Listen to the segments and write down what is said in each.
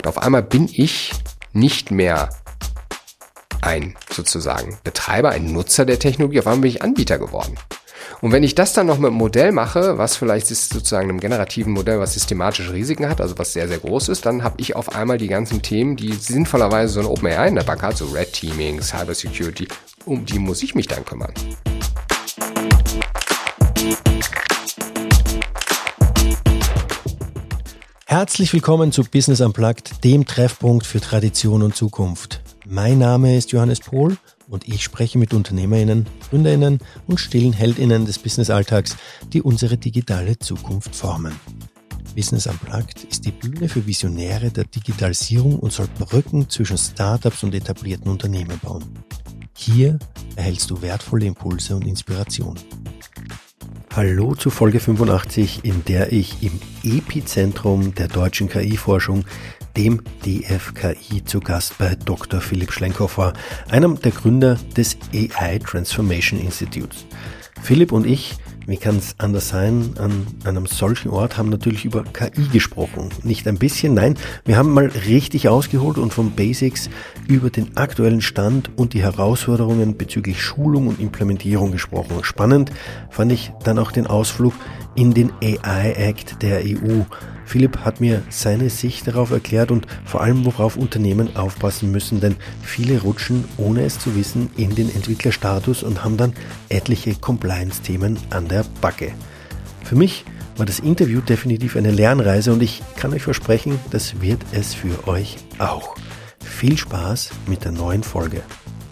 Und auf einmal bin ich nicht mehr ein sozusagen Betreiber, ein Nutzer der Technologie, auf einmal bin ich Anbieter geworden. Und wenn ich das dann noch mit einem Modell mache, was vielleicht ist sozusagen einem generativen Modell, was systematische Risiken hat, also was sehr, sehr groß ist, dann habe ich auf einmal die ganzen Themen, die sinnvollerweise so eine OpenAI in der Bank hat, so Red Teaming, Cyber Security, um die muss ich mich dann kümmern. Herzlich willkommen zu Business Unplugged, dem Treffpunkt für Tradition und Zukunft. Mein Name ist Johannes Pohl und ich spreche mit UnternehmerInnen, GründerInnen und stillen HeldInnen des Business-Alltags, die unsere digitale Zukunft formen. Business Unplugged ist die Bühne für Visionäre der Digitalisierung und soll Brücken zwischen Startups und etablierten Unternehmen bauen. Hier erhältst du wertvolle Impulse und Inspiration. Hallo zu Folge 85, in der ich im Epizentrum der deutschen KI-Forschung, dem DFKI, zu Gast bei Dr. Philipp Schlenkhoff war, einem der Gründer des AI Transformation Institutes. Philipp und ich, wie kann es anders sein, an einem solchen Ort haben natürlich über KI gesprochen. Nicht ein bisschen, nein, wir haben mal richtig ausgeholt und von Basics über den aktuellen Stand und die Herausforderungen bezüglich Schulung und Implementierung gesprochen. Spannend fand ich dann auch den Ausflug in den AI Act der EU. Philipp hat mir seine Sicht darauf erklärt und vor allem, worauf Unternehmen aufpassen müssen, denn viele rutschen, ohne es zu wissen, in den Entwicklerstatus und haben dann etliche Compliance-Themen an der Backe. Für mich war das Interview definitiv eine Lernreise und ich kann euch versprechen, das wird es für euch auch. Viel Spaß mit der neuen Folge.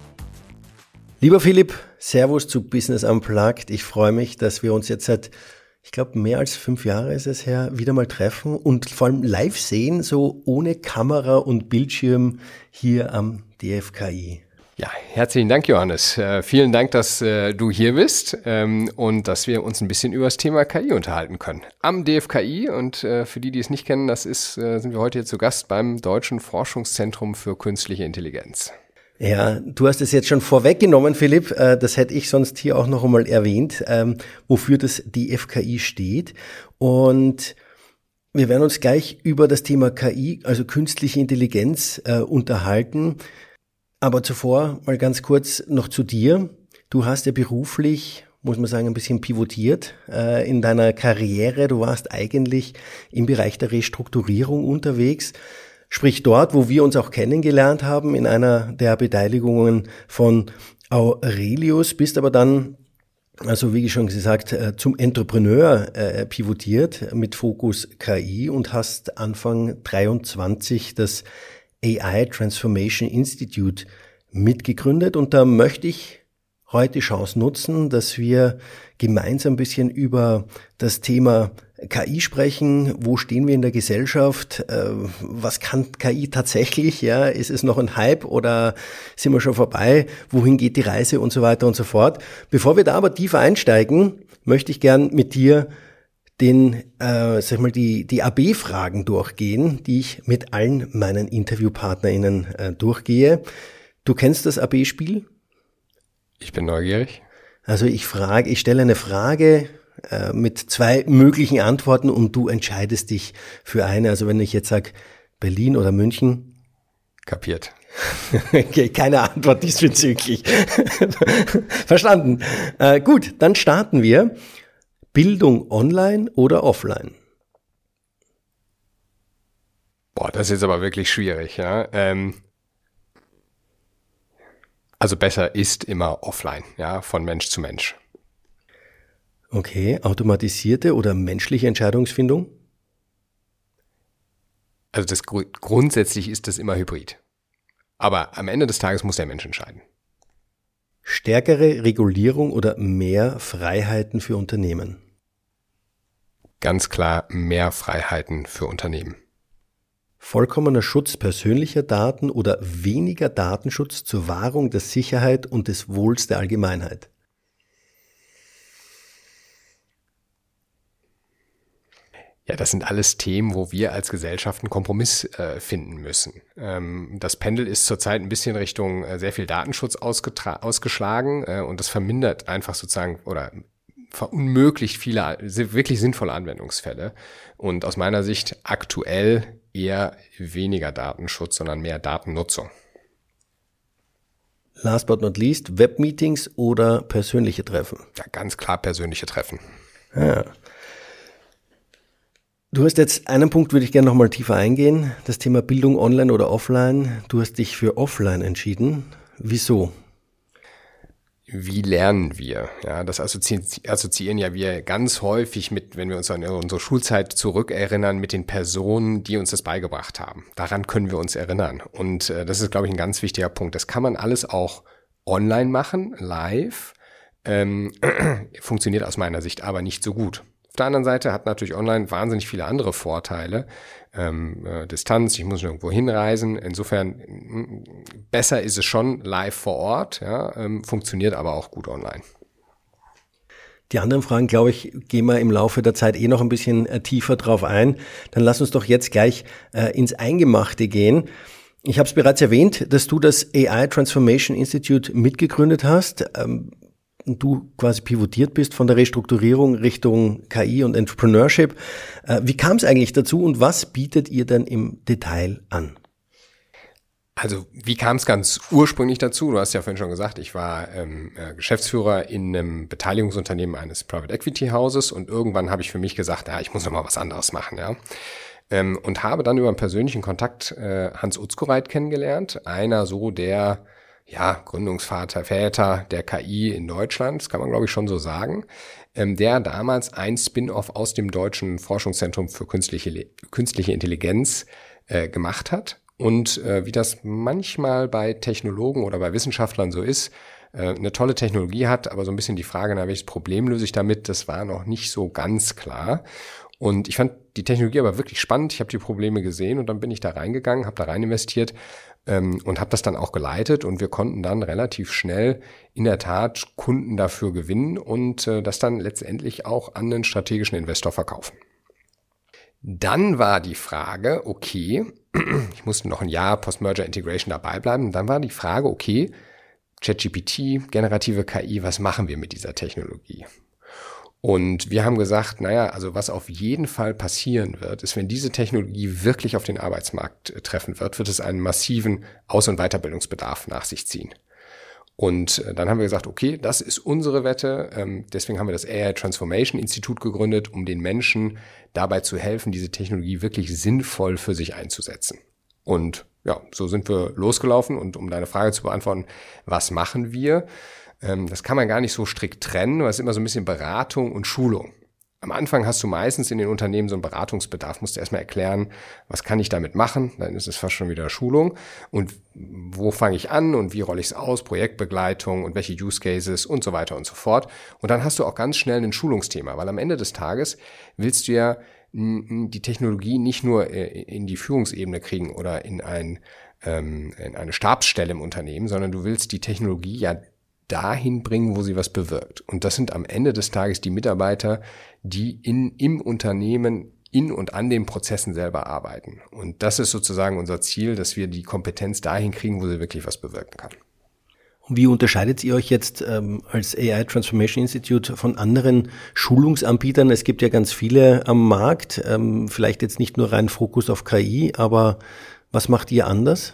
Lieber Philipp, Servus zu Business Unplugged. Ich freue mich, dass wir uns jetzt seit mehr als 5 Jahre ist es her, wieder mal treffen und vor allem live sehen, so ohne Kamera und Bildschirm hier am DFKI. Ja, herzlichen Dank, Johannes. Vielen Dank, dass du hier bist und dass wir uns ein bisschen über das Thema KI unterhalten können. Am DFKI und für die es nicht kennen, sind wir heute hier zu Gast beim Deutschen Forschungszentrum für Künstliche Intelligenz. Ja, du hast es jetzt schon vorweggenommen, Philipp. Das hätte ich sonst hier auch noch einmal erwähnt, wofür das DFKI steht. Und wir werden uns gleich über das Thema KI, also künstliche Intelligenz, unterhalten. Aber zuvor mal ganz kurz noch zu dir. Du hast ja beruflich, muss man sagen, ein bisschen pivotiert in deiner Karriere. Du warst eigentlich im Bereich der Restrukturierung unterwegs. Sprich dort, wo wir uns auch kennengelernt haben, in einer der Beteiligungen von Aurelius, bist aber dann, also wie schon gesagt, zum Entrepreneur pivotiert mit Fokus KI und hast Anfang 23 das AI Transformation Institute mitgegründet. Und da möchte ich heute die Chance nutzen, dass wir gemeinsam ein bisschen über das Thema KI sprechen. Wo stehen wir in der Gesellschaft? Was kann KI tatsächlich? Ja, ist es noch ein Hype oder sind wir schon vorbei? Wohin geht die Reise und so weiter und so fort? Bevor wir da aber tiefer einsteigen, möchte ich gern mit dir die AB-Fragen durchgehen, die ich mit allen meinen InterviewpartnerInnen durchgehe. Du kennst das AB-Spiel? Ich bin neugierig. Also ich stelle eine Frage mit 2 möglichen Antworten und du entscheidest dich für eine. Also wenn ich jetzt sage Berlin oder München. Kapiert. Okay, keine Antwort diesbezüglich. Verstanden. Gut, dann starten wir. Bildung online oder offline? Boah, das ist jetzt aber wirklich schwierig, ja. Also besser ist immer offline, ja, von Mensch zu Mensch. Okay, automatisierte oder menschliche Entscheidungsfindung? Also grundsätzlich ist das immer hybrid. Aber am Ende des Tages muss der Mensch entscheiden. Stärkere Regulierung oder mehr Freiheiten für Unternehmen? Ganz klar mehr Freiheiten für Unternehmen. Vollkommener Schutz persönlicher Daten oder weniger Datenschutz zur Wahrung der Sicherheit und des Wohls der Allgemeinheit? Ja, das sind alles Themen, wo wir als Gesellschaft einen Kompromiss finden müssen. Das Pendel ist zurzeit ein bisschen Richtung sehr viel Datenschutz ausgeschlagen und das vermindert einfach sozusagen oder verunmöglicht viele wirklich sinnvolle Anwendungsfälle. Und aus meiner Sicht aktuell eher weniger Datenschutz, sondern mehr Datennutzung. Last but not least, Webmeetings oder persönliche Treffen? Ja, ganz klar persönliche Treffen. Ja. Du hast jetzt einen Punkt, würde ich gerne nochmal tiefer eingehen, das Thema Bildung online oder offline. Du hast dich für offline entschieden. Wieso? Wie lernen wir? Ja, das assoziieren ja wir ganz häufig mit, wenn wir uns an unsere Schulzeit zurückerinnern, mit den Personen, die uns das beigebracht haben. Daran können wir uns erinnern. Und das ist, glaube ich, ein ganz wichtiger Punkt. Das kann man alles auch online machen, live. Funktioniert aus meiner Sicht aber nicht so gut. Auf der anderen Seite hat natürlich online wahnsinnig viele andere Vorteile. Distanz, ich muss nirgendwo hinreisen. Insofern besser ist es schon live vor Ort, ja, funktioniert aber auch gut online. Die anderen Fragen, glaube ich, gehen wir im Laufe der Zeit noch ein bisschen tiefer drauf ein. Dann lass uns doch jetzt gleich ins Eingemachte gehen. Ich habe es bereits erwähnt, dass du das AI Transformation Institute mitgegründet hast. Und du quasi pivotiert bist von der Restrukturierung Richtung KI und Entrepreneurship. Wie kam es eigentlich dazu und was bietet ihr denn im Detail an? Also wie kam es ganz ursprünglich dazu? Du hast ja vorhin schon gesagt, ich war Geschäftsführer in einem Beteiligungsunternehmen eines Private Equity Hauses und irgendwann habe ich für mich gesagt, ja, ich muss noch mal was anderes machen, ja. Und habe dann über einen persönlichen Kontakt Hans Utzkoreit kennengelernt, einer so der Väter der KI in Deutschland, das kann man glaube ich schon so sagen, der damals ein Spin-off aus dem Deutschen Forschungszentrum für künstliche Intelligenz gemacht hat und wie das manchmal bei Technologen oder bei Wissenschaftlern so ist, eine tolle Technologie hat, aber so ein bisschen die Frage, welches Problem löse ich damit, das war noch nicht so ganz klar. Und ich fand die Technologie aber wirklich spannend, ich habe die Probleme gesehen und dann bin ich da reingegangen, habe da rein investiert und habe das dann auch geleitet und wir konnten dann relativ schnell in der Tat Kunden dafür gewinnen und das dann letztendlich auch an einen strategischen Investor verkaufen. Dann war die Frage, okay, ich musste noch ein Jahr Post-Merger Integration dabei bleiben, dann war die Frage, okay, ChatGPT, generative KI, was machen wir mit dieser Technologie? Und wir haben gesagt, also was auf jeden Fall passieren wird, ist, wenn diese Technologie wirklich auf den Arbeitsmarkt treffen wird es einen massiven Aus- und Weiterbildungsbedarf nach sich ziehen. Und dann haben wir gesagt, okay, das ist unsere Wette. Deswegen haben wir das AI Transformation Institute gegründet, um den Menschen dabei zu helfen, diese Technologie wirklich sinnvoll für sich einzusetzen. Und ja, so sind wir losgelaufen. Und um deine Frage zu beantworten, was machen wir? Das kann man gar nicht so strikt trennen, weil es ist immer so ein bisschen Beratung und Schulung. Am Anfang hast du meistens in den Unternehmen so einen Beratungsbedarf, musst du erstmal erklären, was kann ich damit machen, dann ist es fast schon wieder Schulung und wo fange ich an und wie rolle ich es aus, Projektbegleitung und welche Use Cases und so weiter und so fort. Und dann hast du auch ganz schnell ein Schulungsthema, weil am Ende des Tages willst du ja die Technologie nicht nur in die Führungsebene kriegen oder in eine Stabsstelle im Unternehmen, sondern du willst die Technologie ja dahin bringen, wo sie was bewirkt. Und das sind am Ende des Tages die Mitarbeiter, die im Unternehmen in und an den Prozessen selber arbeiten. Und das ist sozusagen unser Ziel, dass wir die Kompetenz dahin kriegen, wo sie wirklich was bewirken kann. Und wie unterscheidet ihr euch jetzt als AI Transformation Institute von anderen Schulungsanbietern? Es gibt ja ganz viele am Markt, vielleicht jetzt nicht nur rein Fokus auf KI, aber was macht ihr anders?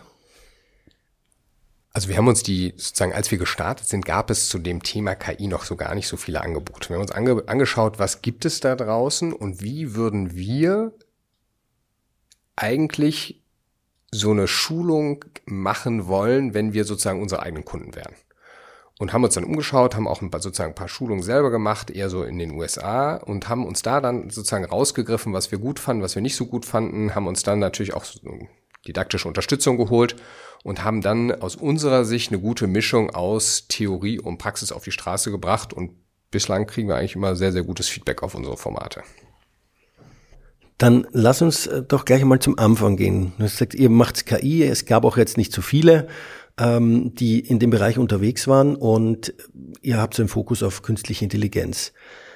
Also wir haben uns als wir gestartet sind, gab es zu dem Thema KI noch so gar nicht so viele Angebote. Wir haben uns angeschaut, was gibt es da draußen und wie würden wir eigentlich so eine Schulung machen wollen, wenn wir sozusagen unsere eigenen Kunden wären. Und haben uns dann umgeschaut, haben auch ein paar Schulungen selber gemacht, eher so in den USA und haben uns da dann sozusagen rausgegriffen, was wir gut fanden, was wir nicht so gut fanden, haben uns dann natürlich auch so didaktische Unterstützung geholt und haben dann aus unserer Sicht eine gute Mischung aus Theorie und Praxis auf die Straße gebracht und bislang kriegen wir eigentlich immer sehr, sehr gutes Feedback auf unsere Formate. Dann lass uns doch gleich einmal zum Anfang gehen. Du hast gesagt, ihr macht KI, es gab auch jetzt nicht so viele, die in dem Bereich unterwegs waren und ihr habt so einen Fokus auf künstliche Intelligenz.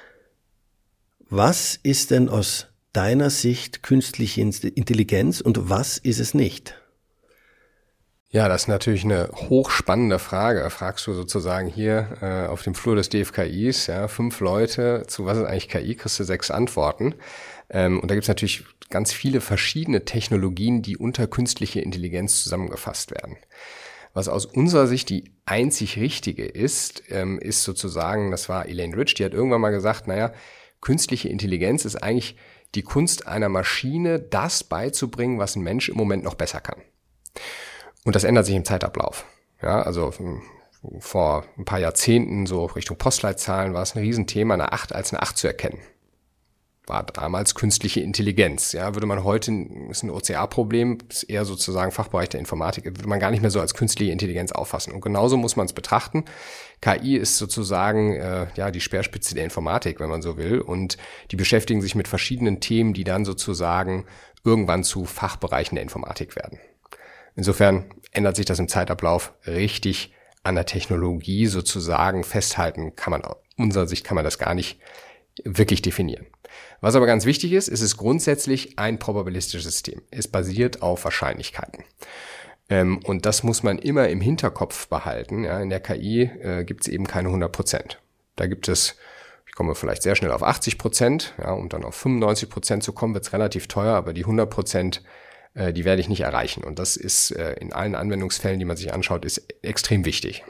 Was ist denn aus deiner Sicht künstliche Intelligenz und was ist es nicht? Ja, das ist natürlich eine hochspannende Frage. Fragst du sozusagen hier auf dem Flur des DFKIs, 5 Leute, zu was ist eigentlich KI, kriegst du 6 Antworten. Und da gibt es natürlich ganz viele verschiedene Technologien, die unter künstliche Intelligenz zusammengefasst werden. Was aus unserer Sicht die einzig richtige ist sozusagen, das war Elaine Rich, die hat irgendwann mal gesagt, künstliche Intelligenz ist eigentlich die Kunst einer Maschine, das beizubringen, was ein Mensch im Moment noch besser kann. Und das ändert sich im Zeitablauf. Ja, also vor ein paar Jahrzehnten, so Richtung Postleitzahlen, war es ein Riesenthema, eine 8 als eine 8 zu erkennen. War damals künstliche Intelligenz. Ja, würde man heute, ist ein OCR-Problem, ist eher sozusagen Fachbereich der Informatik, würde man gar nicht mehr so als künstliche Intelligenz auffassen. Und genauso muss man es betrachten. KI ist sozusagen die Speerspitze der Informatik, wenn man so will. Und die beschäftigen sich mit verschiedenen Themen, die dann sozusagen irgendwann zu Fachbereichen der Informatik werden. Insofern ändert sich das im Zeitablauf richtig an der Technologie sozusagen festhalten. Unserer Sicht kann man das gar nicht wirklich definieren. Was aber ganz wichtig ist, es ist grundsätzlich ein probabilistisches System. Es basiert auf Wahrscheinlichkeiten. Und das muss man immer im Hinterkopf behalten. Ja, in der KI gibt es eben keine 100%. Da gibt es, ich komme vielleicht sehr schnell auf 80%, ja, um dann auf 95% zu kommen, wird es relativ teuer, aber die 100%, die werde ich nicht erreichen. Und das ist in allen Anwendungsfällen, die man sich anschaut, ist extrem wichtig.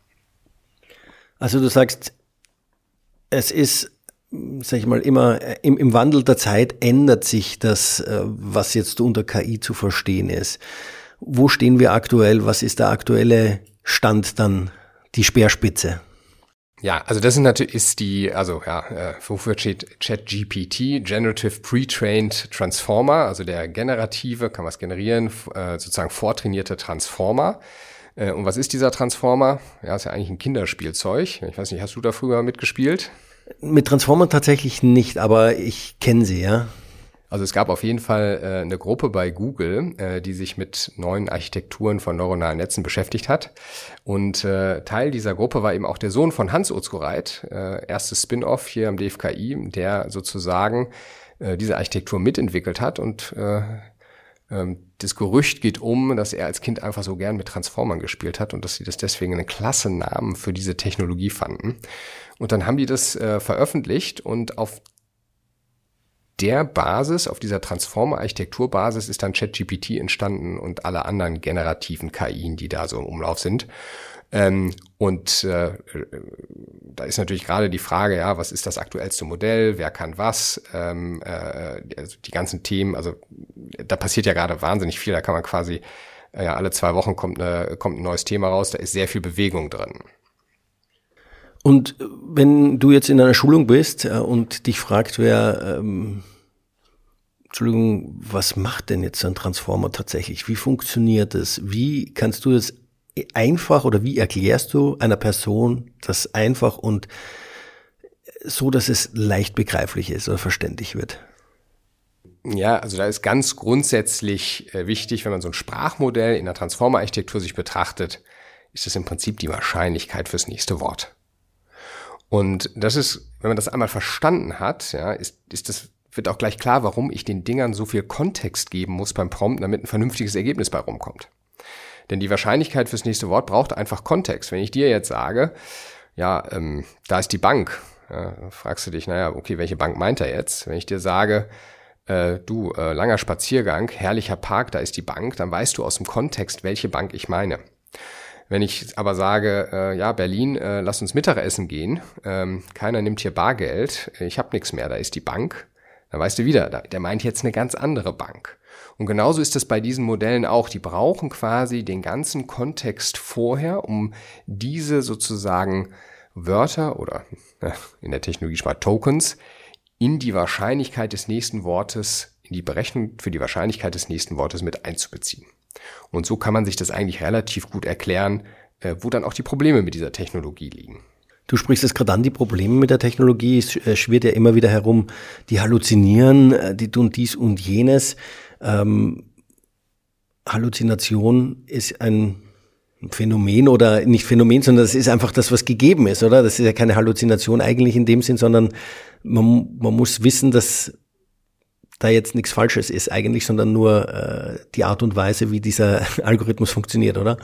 Also du sagst, es ist, sag ich mal, immer im Wandel der Zeit ändert sich das, was jetzt unter KI zu verstehen ist. Wo stehen wir aktuell? Was ist der aktuelle Stand dann, die Speerspitze? Ja, also das wofür steht ChatGPT, Generative Pre-Trained Transformer, also der generative, kann was generieren, sozusagen vortrainierte Transformer. Und was ist dieser Transformer? Ja, ist ja eigentlich ein Kinderspielzeug. Ich weiß nicht, hast du da früher mitgespielt? Mit Transformern tatsächlich nicht, aber ich kenne sie, ja. Also es gab auf jeden Fall eine Gruppe bei Google, die sich mit neuen Architekturen von neuronalen Netzen beschäftigt hat. Und Teil dieser Gruppe war eben auch der Sohn von Hans Utzko-Reit, erstes Spin-off hier am DFKI, der sozusagen diese Architektur mitentwickelt hat. Und das Gerücht geht dass er als Kind einfach so gern mit Transformern gespielt hat und dass sie das deswegen einen klasse Namen für diese Technologie fanden. Und dann haben die das veröffentlicht und auf der Basis, auf dieser Transformer-Architekturbasis ist dann ChatGPT entstanden und alle anderen generativen KIen, die da so im Umlauf sind. Da ist natürlich gerade die Frage, ja, was ist das aktuellste Modell, wer kann was, also die ganzen Themen, also da passiert ja gerade wahnsinnig viel, da kann man quasi, alle 2 Wochen kommt ein neues Thema raus, da ist sehr viel Bewegung drin. Und wenn du jetzt in einer Schulung bist und dich fragt, was macht denn jetzt so ein Transformer tatsächlich? Wie funktioniert es? Wie kannst du das einfach oder wie erklärst du einer Person das einfach und so, dass es leicht begreiflich ist oder verständlich wird? Ja, also da ist ganz grundsätzlich wichtig, wenn man so ein Sprachmodell in der Transformer-Architektur sich betrachtet, ist es im Prinzip die Wahrscheinlichkeit fürs nächste Wort. Und das ist, wenn man das einmal verstanden hat, ja, wird auch gleich klar, warum ich den Dingern so viel Kontext geben muss beim Prompt, damit ein vernünftiges Ergebnis bei rumkommt. Denn die Wahrscheinlichkeit fürs nächste Wort braucht einfach Kontext. Wenn ich dir jetzt sage, da ist die Bank, fragst du dich, okay, welche Bank meint er jetzt? Wenn ich dir sage, langer Spaziergang, herrlicher Park, da ist die Bank, dann weißt du aus dem Kontext, welche Bank ich meine. Wenn ich aber sage, Berlin, lass uns Mittagessen gehen, keiner nimmt hier Bargeld, ich habe nichts mehr, da ist die Bank, dann weißt du wieder, der meint jetzt eine ganz andere Bank. Und genauso ist es bei diesen Modellen auch, die brauchen quasi den ganzen Kontext vorher, um diese sozusagen Wörter oder in der Technologiesprache Tokens in die Wahrscheinlichkeit des nächsten Wortes, in die Berechnung für die Wahrscheinlichkeit des nächsten Wortes mit einzubeziehen. Und so kann man sich das eigentlich relativ gut erklären, wo dann auch die Probleme mit dieser Technologie liegen. Du sprichst es gerade an, die Probleme mit der Technologie. Es schwirrt ja immer wieder herum, die halluzinieren, die tun dies und jenes. Halluzination ist ein Phänomen oder nicht Phänomen, sondern das ist einfach das, was gegeben ist, oder? Das ist ja keine Halluzination eigentlich in dem Sinn, sondern man muss wissen, dass da jetzt nichts Falsches ist eigentlich, sondern nur die Art und Weise, wie dieser Algorithmus funktioniert, oder?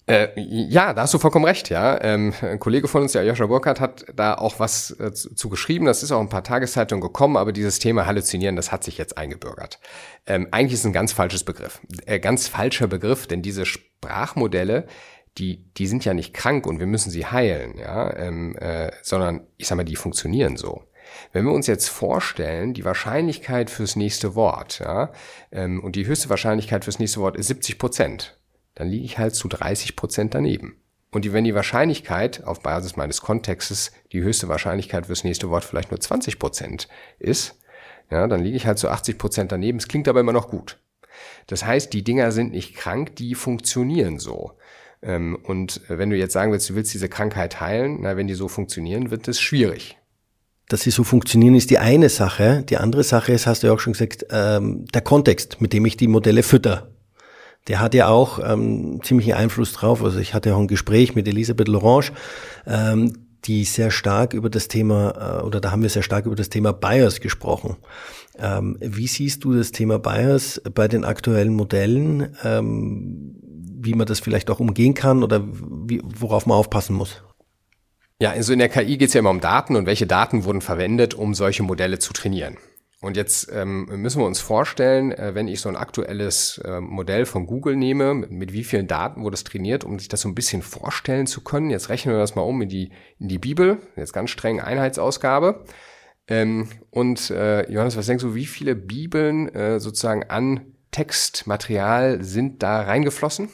Ja, da hast du vollkommen recht, ja. Ein Kollege von uns, der Joscha Burkhardt, hat da auch was zu geschrieben. Das ist auch in ein paar Tageszeitungen gekommen, aber dieses Thema Halluzinieren, das hat sich jetzt eingebürgert. Eigentlich ist es ein ganz falscher Begriff, denn diese Sprachmodelle, die sind ja nicht krank und wir müssen sie heilen, ja, sondern ich sag mal, die funktionieren so. Wenn wir uns jetzt vorstellen, die Wahrscheinlichkeit fürs nächste Wort, ja, und die höchste Wahrscheinlichkeit fürs nächste Wort ist 70%, dann liege ich halt zu 30% daneben. Und wenn die Wahrscheinlichkeit auf Basis meines Kontextes die höchste Wahrscheinlichkeit fürs nächste Wort vielleicht nur 20% ist, ja, dann liege ich halt zu 80% daneben. Es klingt aber immer noch gut. Das heißt, die Dinger sind nicht krank, die funktionieren so. Und wenn du jetzt sagen willst, du willst diese Krankheit heilen, na, wenn die so funktionieren, wird es schwierig. Dass sie so funktionieren, ist die eine Sache. Die andere Sache ist, hast du ja auch schon gesagt, der Kontext, mit dem ich die Modelle fütter. Der hat ja auch ziemlichen Einfluss drauf. Also ich hatte ja auch ein Gespräch mit Elisabeth Lorange, die sehr stark über das Thema, da haben wir sehr stark über das Thema Bias gesprochen. Wie siehst du das Thema Bias bei den aktuellen Modellen, wie man das vielleicht auch umgehen kann oder worauf man aufpassen muss? Ja, also in der KI geht es ja immer um Daten und welche Daten wurden verwendet, um solche Modelle zu trainieren. Und jetzt müssen wir uns vorstellen, wenn ich so ein aktuelles Modell von Google nehme, mit wie vielen Daten wurde es trainiert, um sich das so ein bisschen vorstellen zu können. Jetzt rechnen wir das mal um in die Bibel, jetzt ganz streng Einheitsausgabe. Johannes, was denkst du, wie viele Bibeln sozusagen an Textmaterial sind da reingeflossen?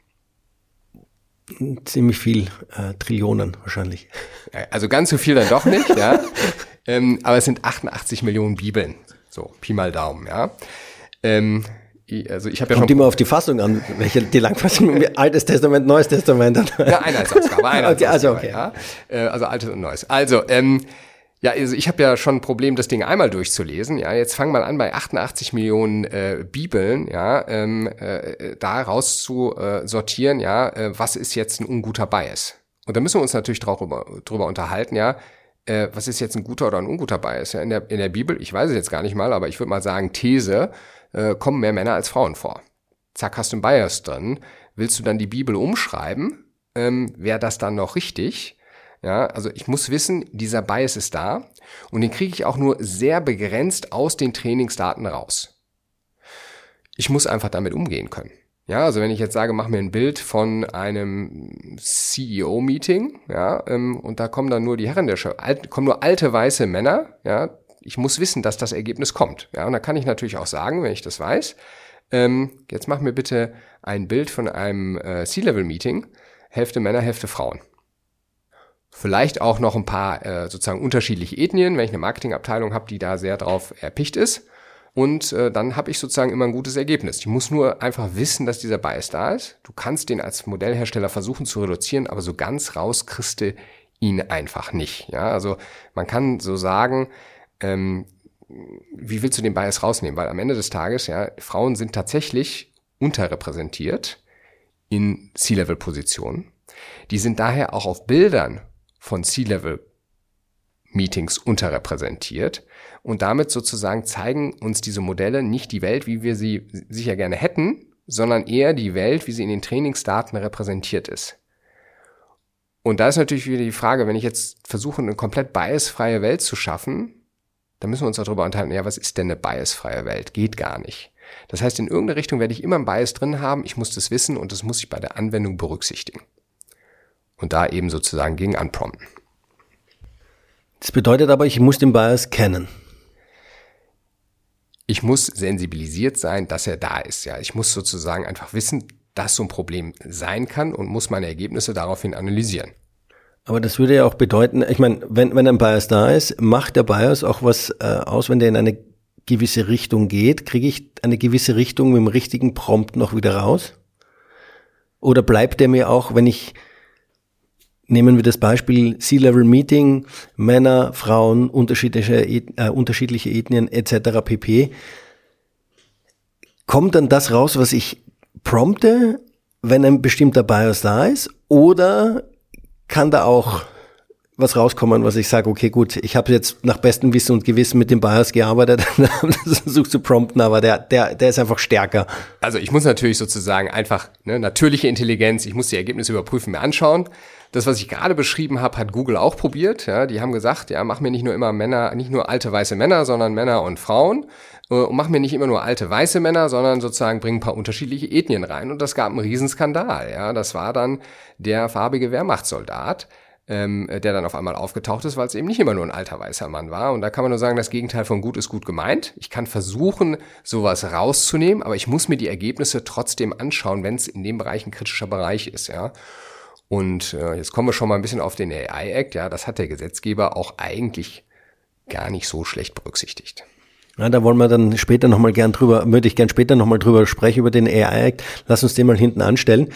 Ziemlich viel, Trillionen wahrscheinlich. Also ganz so viel dann doch nicht, ja. Aber es sind 88 Millionen Bibeln. So, Pi mal Daumen, ja. Also ich habe ja kommt immer auf die Fassung an, welche die Langfassung, Altes Testament, Neues Testament. Ja, Einheitsausgabe. Also okay. Ja. Also Altes und Neues. Also, also ich habe ja schon ein Problem, das Ding einmal durchzulesen. Ja, jetzt fang mal an bei 88 Millionen Bibeln, ja, da raus zu sortieren, ja, was ist jetzt ein unguter Bias? Und da müssen wir uns natürlich drüber unterhalten, ja, was ist jetzt ein guter oder ein unguter Bias? Ja, in der Bibel, ich weiß es jetzt gar nicht mal, aber ich würde mal sagen, These, kommen mehr Männer als Frauen vor. Zack, hast du einen Bias drin. Willst du dann die Bibel umschreiben? Wäre das dann noch richtig? Ja, also ich muss wissen, dieser Bias ist da und den kriege ich auch nur sehr begrenzt aus den Trainingsdaten raus. Ich muss einfach damit umgehen können. Ja, also wenn ich jetzt sage, mach mir ein Bild von einem CEO-Meeting, ja, und da kommen dann nur die Herren der Show, kommen nur alte weiße Männer, ja, ich muss wissen, dass das Ergebnis kommt. Ja, und dann kann ich natürlich auch sagen, wenn ich das weiß, jetzt mach mir bitte ein Bild von einem C-Level-Meeting, Hälfte Männer, Hälfte Frauen. Vielleicht auch noch ein paar sozusagen unterschiedliche Ethnien, wenn ich eine Marketingabteilung habe, die da sehr drauf erpicht ist. Und dann habe ich sozusagen immer ein gutes Ergebnis. Ich muss nur einfach wissen, dass dieser Bias da ist. Du kannst den als Modellhersteller versuchen zu reduzieren, aber so ganz raus kriegst du ihn einfach nicht. Ja, also man kann so sagen, wie willst du den Bias rausnehmen? Weil am Ende des Tages, ja, Frauen sind tatsächlich unterrepräsentiert in C-Level-Positionen. Die sind daher auch auf Bildern von C-Level-Meetings unterrepräsentiert und damit sozusagen zeigen uns diese Modelle nicht die Welt, wie wir sie sicher gerne hätten, sondern eher die Welt, wie sie in den Trainingsdaten repräsentiert ist. Und da ist natürlich wieder die Frage, wenn ich jetzt versuche, eine komplett biasfreie Welt zu schaffen, dann müssen wir uns darüber unterhalten, ja, was ist denn eine biasfreie Welt? Geht gar nicht. Das heißt, in irgendeiner Richtung werde ich immer einen Bias drin haben, ich muss das wissen und das muss ich bei der Anwendung berücksichtigen. Und da eben sozusagen gegen anprompten. Das bedeutet aber, ich muss den Bias kennen. Ich muss sensibilisiert sein, dass er da ist. Ja, ich muss sozusagen einfach wissen, dass so ein Problem sein kann und muss meine Ergebnisse daraufhin analysieren. Aber das würde ja auch bedeuten, ich meine, wenn ein Bias da ist, macht der Bias auch was aus, wenn der in eine gewisse Richtung geht? Kriege ich eine gewisse Richtung mit dem richtigen Prompt noch wieder raus? Oder bleibt der mir auch, wenn ich... Nehmen wir das Beispiel C-Level-Meeting, Männer, Frauen, unterschiedliche Ethnien etc. pp. Kommt dann das raus, was ich prompte, wenn ein bestimmter Bias da ist? Oder kann da auch was rauskommen, was ich sage, okay, gut, ich habe jetzt nach bestem Wissen und Gewissen mit dem BIOS gearbeitet, versucht zu prompten, aber der ist einfach stärker. Also ich muss natürlich sozusagen einfach, natürliche Intelligenz, ich muss die Ergebnisse überprüfen, mir anschauen. Das, was ich gerade beschrieben habe, hat Google auch probiert. Ja, die haben gesagt, ja, mach mir nicht nur alte weiße Männer, sondern Männer und Frauen. Und mach mir nicht immer nur alte weiße Männer, sondern sozusagen bring ein paar unterschiedliche Ethnien rein. Und das gab einen Riesenskandal. Ja, das war dann der farbige Wehrmachtssoldat, der dann auf einmal aufgetaucht ist, weil es eben nicht immer nur ein alter weißer Mann war. Und da kann man nur sagen, das Gegenteil von gut ist gut gemeint. Ich kann versuchen, sowas rauszunehmen, aber ich muss mir die Ergebnisse trotzdem anschauen, wenn es in dem Bereich ein kritischer Bereich ist, ja. Und jetzt kommen wir schon mal ein bisschen auf den AI Act. Ja, das hat der Gesetzgeber auch eigentlich gar nicht so schlecht berücksichtigt. Ja, da wollen wir dann würde ich gern später nochmal drüber sprechen, über den AI Act. Lass uns den mal hinten anstellen.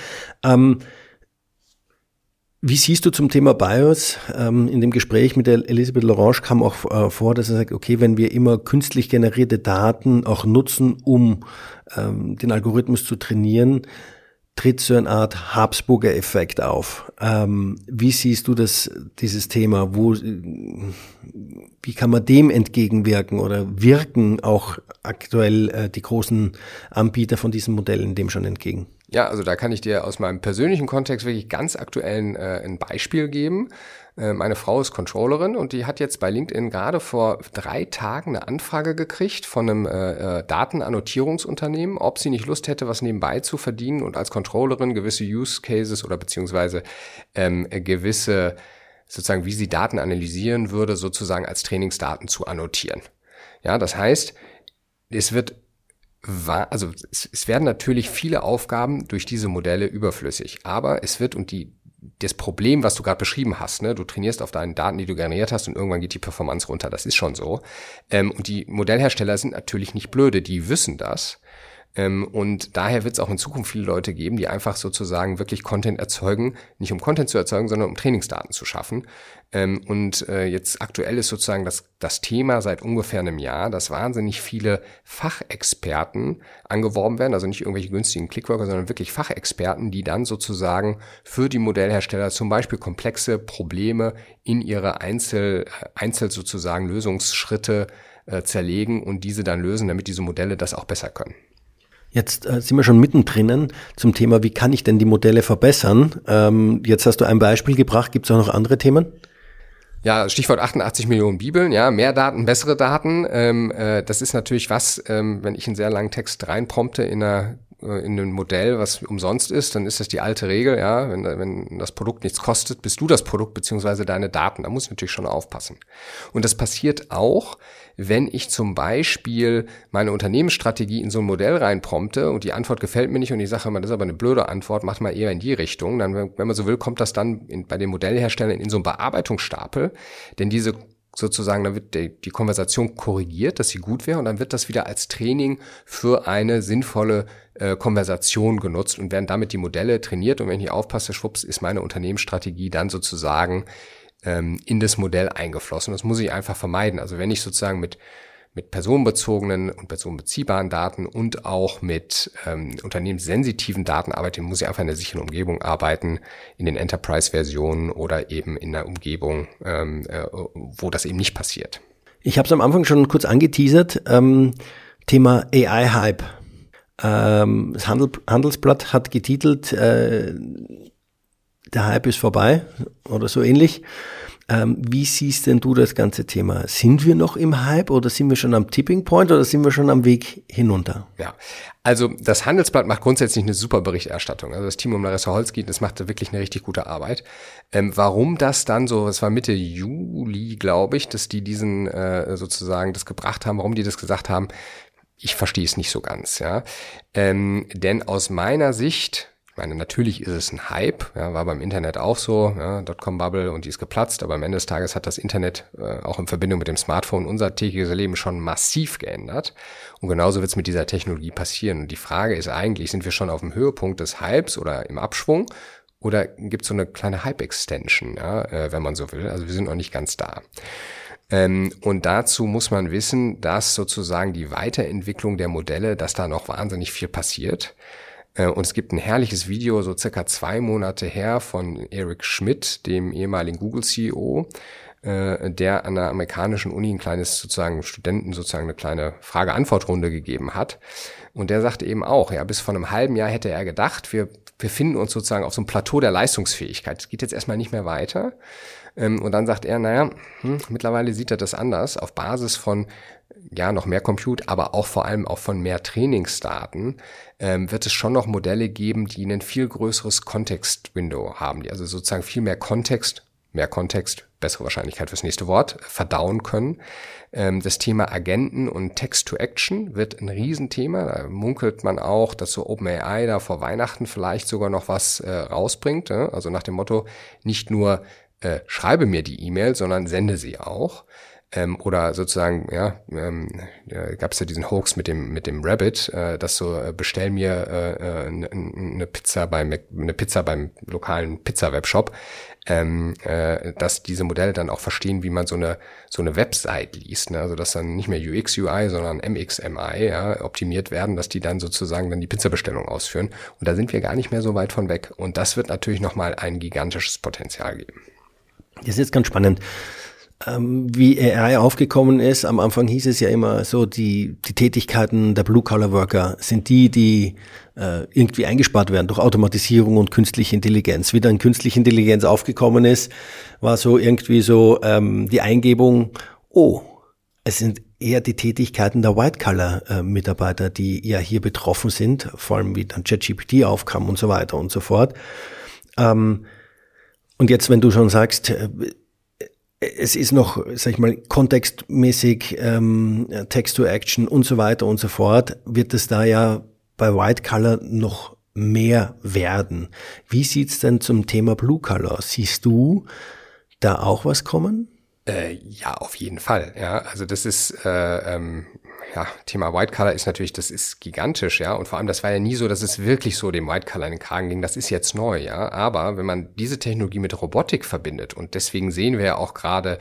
Wie siehst du zum Thema BIOS? In dem Gespräch mit der Elisabeth Lorange kam auch vor, dass er sagt, okay, wenn wir immer künstlich generierte Daten auch nutzen, um den Algorithmus zu trainieren, tritt so eine Art Habsburger Effekt auf. Wie siehst du dieses Thema? Wie kann man dem entgegenwirken oder wirken auch aktuell die großen Anbieter von diesen Modellen dem schon entgegen? Ja, also da kann ich dir aus meinem persönlichen Kontext wirklich ganz aktuell ein Beispiel geben. Meine Frau ist Controllerin und die hat jetzt bei LinkedIn gerade vor 3 Tagen eine Anfrage gekriegt von einem Datenannotierungsunternehmen, ob sie nicht Lust hätte, was nebenbei zu verdienen und als Controllerin gewisse Use Cases oder beziehungsweise gewisse, sozusagen, wie sie Daten analysieren würde, sozusagen als Trainingsdaten zu annotieren. Ja, das heißt, es werden natürlich viele Aufgaben durch diese Modelle überflüssig, aber es wird das Problem, was du gerade beschrieben hast, du trainierst auf deinen Daten, die du generiert hast und irgendwann geht die Performance runter, das ist schon so. Und die Modellhersteller sind natürlich nicht blöde, die wissen das. Und daher wird es auch in Zukunft viele Leute geben, die einfach sozusagen wirklich Content erzeugen, nicht um Content zu erzeugen, sondern um Trainingsdaten zu schaffen. Jetzt aktuell ist sozusagen das Thema seit ungefähr einem Jahr, dass wahnsinnig viele Fachexperten angeworben werden, also nicht irgendwelche günstigen Clickworker, sondern wirklich Fachexperten, die dann sozusagen für die Modellhersteller zum Beispiel komplexe Probleme in ihre einzeln sozusagen Lösungsschritte zerlegen und diese dann lösen, damit diese Modelle das auch besser können. Jetzt sind wir schon mittendrin zum Thema, wie kann ich denn die Modelle verbessern? Jetzt hast du ein Beispiel gebracht, gibt es auch noch andere Themen? Ja, Stichwort 88 Millionen Bibeln, ja, mehr Daten, bessere Daten. Das ist natürlich wenn ich einen sehr langen Text reinprompte in ein Modell, was umsonst ist, dann ist das die alte Regel, ja, wenn das Produkt nichts kostet, bist du das Produkt beziehungsweise deine Daten. Da muss ich natürlich schon aufpassen. Und das passiert auch, wenn ich zum Beispiel meine Unternehmensstrategie in so ein Modell reinprompte und die Antwort gefällt mir nicht und ich sage immer, das ist aber eine blöde Antwort, mach mal eher in die Richtung. Dann, wenn man so will, kommt das dann bei den Modellherstellern in so einen Bearbeitungsstapel, denn dann wird die Konversation korrigiert, dass sie gut wäre und dann wird das wieder als Training für eine sinnvolle Konversation genutzt und werden damit die Modelle trainiert und wenn ich nicht aufpasse, schwupps, ist meine Unternehmensstrategie dann sozusagen in das Modell eingeflossen. Das muss ich einfach vermeiden. Also wenn ich sozusagen mit personenbezogenen und personenbeziehbaren Daten und auch mit unternehmenssensitiven Daten arbeite, muss ich einfach in einer sicheren Umgebung arbeiten, in den Enterprise-Versionen oder eben in einer Umgebung, wo das eben nicht passiert. Ich habe es am Anfang schon kurz angeteasert, Thema AI-Hype. Das Handelsblatt hat getitelt, der Hype ist vorbei oder so ähnlich. Wie siehst denn du das ganze Thema? Sind wir noch im Hype oder sind wir schon am Tipping Point oder sind wir schon am Weg hinunter? Ja, also das Handelsblatt macht grundsätzlich eine super Berichterstattung. Also das Team um Larissa Holzki, das macht wirklich eine richtig gute Arbeit. Warum das dann so, es war Mitte Juli, glaube ich, dass die diesen sozusagen das gebracht haben, warum die das gesagt haben, ich verstehe es nicht so ganz, ja. Denn aus meiner Sicht, ich meine, natürlich ist es ein Hype, ja, war beim Internet auch so, ja, Dotcom-Bubble und die ist geplatzt, aber am Ende des Tages hat das Internet auch in Verbindung mit dem Smartphone unser tägliches Leben schon massiv geändert und genauso wird es mit dieser Technologie passieren und die Frage ist eigentlich, sind wir schon auf dem Höhepunkt des Hypes oder im Abschwung oder gibt es so eine kleine Hype-Extension, ja, wenn man so will, also wir sind noch nicht ganz da. Und dazu muss man wissen, dass sozusagen die Weiterentwicklung der Modelle, dass da noch wahnsinnig viel passiert. Und es gibt ein herrliches Video, so circa 2 Monate her, von Eric Schmidt, dem ehemaligen Google-CEO, der an der amerikanischen Uni ein kleines sozusagen Studenten sozusagen eine kleine Frage-Antwort-Runde gegeben hat. Und der sagte eben auch, ja, bis vor einem halben Jahr hätte er gedacht, wir befinden uns sozusagen auf so einem Plateau der Leistungsfähigkeit. Es geht jetzt erstmal nicht mehr weiter. Und dann sagt er, mittlerweile sieht er das anders, auf Basis von noch mehr Compute, aber auch vor allem auch von mehr Trainingsdaten, wird es schon noch Modelle geben, die ein viel größeres Kontext-Window haben, die also sozusagen viel mehr Kontext, bessere Wahrscheinlichkeit fürs nächste Wort, verdauen können. Das Thema Agenten und Text-to-Action wird ein Riesenthema. Da munkelt man auch, dass so OpenAI da vor Weihnachten vielleicht sogar noch was rausbringt. Also nach dem Motto, nicht nur schreibe mir die E-Mail, sondern sende sie auch. Oder sozusagen, gab es ja diesen Hoax mit dem Rabbit, dass so bestell mir eine Pizza beim lokalen Pizza-Webshop, dass diese Modelle dann auch verstehen, wie man so eine Website liest, ne? Also dass dann nicht mehr UX, UI, sondern MX, MI optimiert werden, dass die dann sozusagen dann die Pizzabestellung ausführen. Und da sind wir gar nicht mehr so weit von weg. Und das wird natürlich nochmal ein gigantisches Potenzial geben. Das ist jetzt ganz spannend. Wie AI aufgekommen ist, am Anfang hieß es ja immer so, die Tätigkeiten der Blue-Collar-Worker sind die irgendwie eingespart werden durch Automatisierung und künstliche Intelligenz. Wie dann künstliche Intelligenz aufgekommen ist, war so irgendwie so die Eingebung, es sind eher die Tätigkeiten der White-Collar-Mitarbeiter, die ja hier betroffen sind, vor allem wie dann ChatGPT aufkam und so weiter und so fort. Und jetzt, wenn du schon sagst, es ist noch, sag ich mal, kontextmäßig Text-to-Action und so weiter und so fort, wird es da ja bei White Collar noch mehr werden. Wie sieht's denn zum Thema Blue Collar? Siehst du da auch was kommen? Ja, auf jeden Fall. Ja, also das ist Thema White Collar ist natürlich, das ist gigantisch, ja, und vor allem, das war ja nie so, dass es wirklich so dem White Collar in den Kragen ging, das ist jetzt neu, ja, aber wenn man diese Technologie mit Robotik verbindet, und deswegen sehen wir ja auch gerade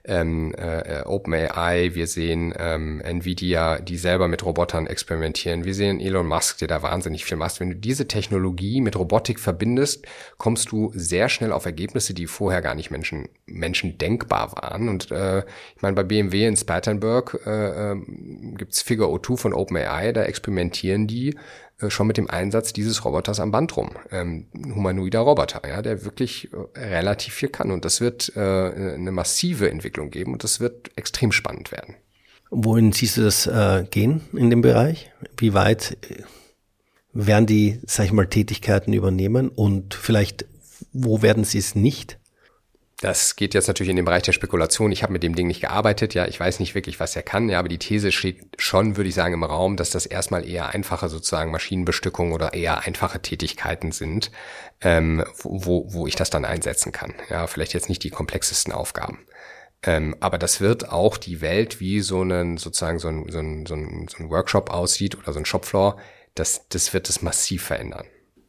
OpenAI, wir sehen Nvidia, die selber mit Robotern experimentieren, wir sehen Elon Musk, der da wahnsinnig viel macht. Wenn du diese Technologie mit Robotik verbindest, kommst du sehr schnell auf Ergebnisse, die vorher gar nicht Menschen denkbar waren. Und ich meine, bei BMW in Spartanburg gibt's Figure O2 von OpenAI, da experimentieren die schon mit dem Einsatz dieses Roboters am Band rum. Humanoider Roboter, ja, der wirklich relativ viel kann. Und das wird eine massive Entwicklung geben und das wird extrem spannend werden. Wohin siehst du das gehen in dem Bereich? Wie weit werden die, sag ich mal, Tätigkeiten übernehmen und vielleicht, wo werden sie es nicht? Das geht jetzt natürlich in den Bereich der Spekulation. Ich habe mit dem Ding nicht gearbeitet, ja, ich weiß nicht wirklich, was er kann, ja, aber die These steht schon, würde ich sagen, im Raum, dass das erstmal eher einfache sozusagen Maschinenbestückung oder eher einfache Tätigkeiten sind, wo ich das dann einsetzen kann. Ja, vielleicht jetzt nicht die komplexesten Aufgaben. Aber das wird auch die Welt, wie so ein Workshop aussieht oder so ein Shopfloor, das wird es massiv verändern.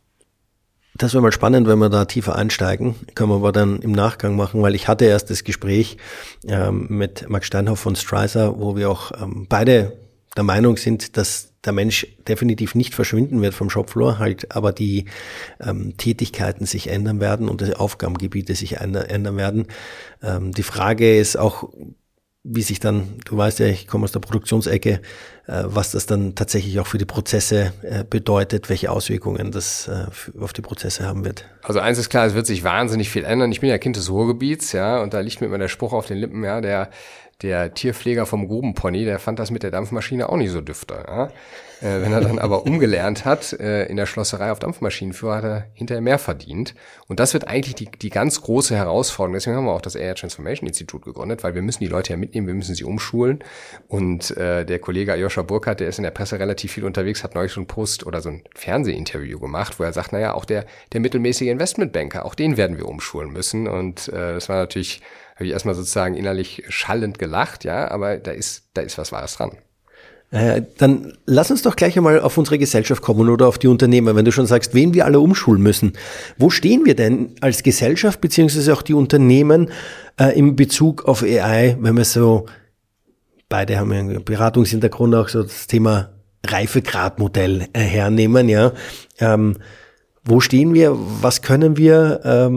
Das wäre mal spannend, wenn wir da tiefer einsteigen. Können wir aber dann im Nachgang machen, weil ich hatte erst das Gespräch mit Max Steinhoff von Strycer, wo wir auch beide der Meinung sind, dass der Mensch definitiv nicht verschwinden wird vom Shopfloor, halt aber die Tätigkeiten sich ändern werden und die Aufgabengebiete sich ändern werden. Die Frage ist auch, wie sich dann, du weißt ja, ich komme aus der Produktionsecke, was das dann tatsächlich auch für die Prozesse bedeutet, welche Auswirkungen das auf die Prozesse haben wird. Also eins ist klar, es wird sich wahnsinnig viel ändern. Ich bin ja Kind des Ruhrgebiets, ja, und da liegt mir immer der Spruch auf den Lippen, ja, der Tierpfleger vom Grubenpony, der fand das mit der Dampfmaschine auch nicht so düfte. Ja? Wenn er dann aber umgelernt hat in der Schlosserei auf Dampfmaschinenführer, hat er hinterher mehr verdient. Und das wird eigentlich die ganz große Herausforderung. Deswegen haben wir auch das AI Transformation Institute gegründet, weil wir müssen die Leute ja mitnehmen, wir müssen sie umschulen. Und der Kollege Aljoscha Burkhardt, der ist in der Presse relativ viel unterwegs, hat neulich so einen Post oder so ein Fernsehinterview gemacht, wo er sagt, naja, auch der mittelmäßige Investmentbanker, auch den werden wir umschulen müssen. Und das war natürlich, habe ich erstmal sozusagen innerlich schallend gelacht, ja, aber da ist was Wahres dran. Dann lass uns doch gleich einmal auf unsere Gesellschaft kommen oder auf die Unternehmer. Wenn du schon sagst, wen wir alle umschulen müssen. Wo stehen wir denn als Gesellschaft beziehungsweise auch die Unternehmen in Bezug auf AI, wenn wir so, beide haben ja einen Beratungshintergrund, auch so das Thema Reifegradmodell hernehmen, ja. Wo stehen wir? Was können wir?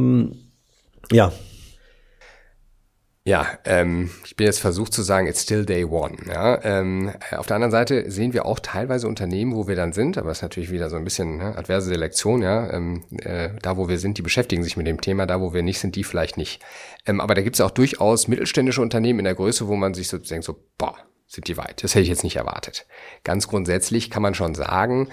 Ich bin jetzt versucht zu sagen, it's still day one. Ja, auf der anderen Seite sehen wir auch teilweise Unternehmen, wo wir dann sind, aber es ist natürlich wieder so ein bisschen adverse Selektion. Ja, da wo wir sind, die beschäftigen sich mit dem Thema, da wo wir nicht sind, die vielleicht nicht. Aber da gibt es auch durchaus mittelständische Unternehmen in der Größe, wo man sich so denkt, sind die weit. Das hätte ich jetzt nicht erwartet. Ganz grundsätzlich kann man schon sagen,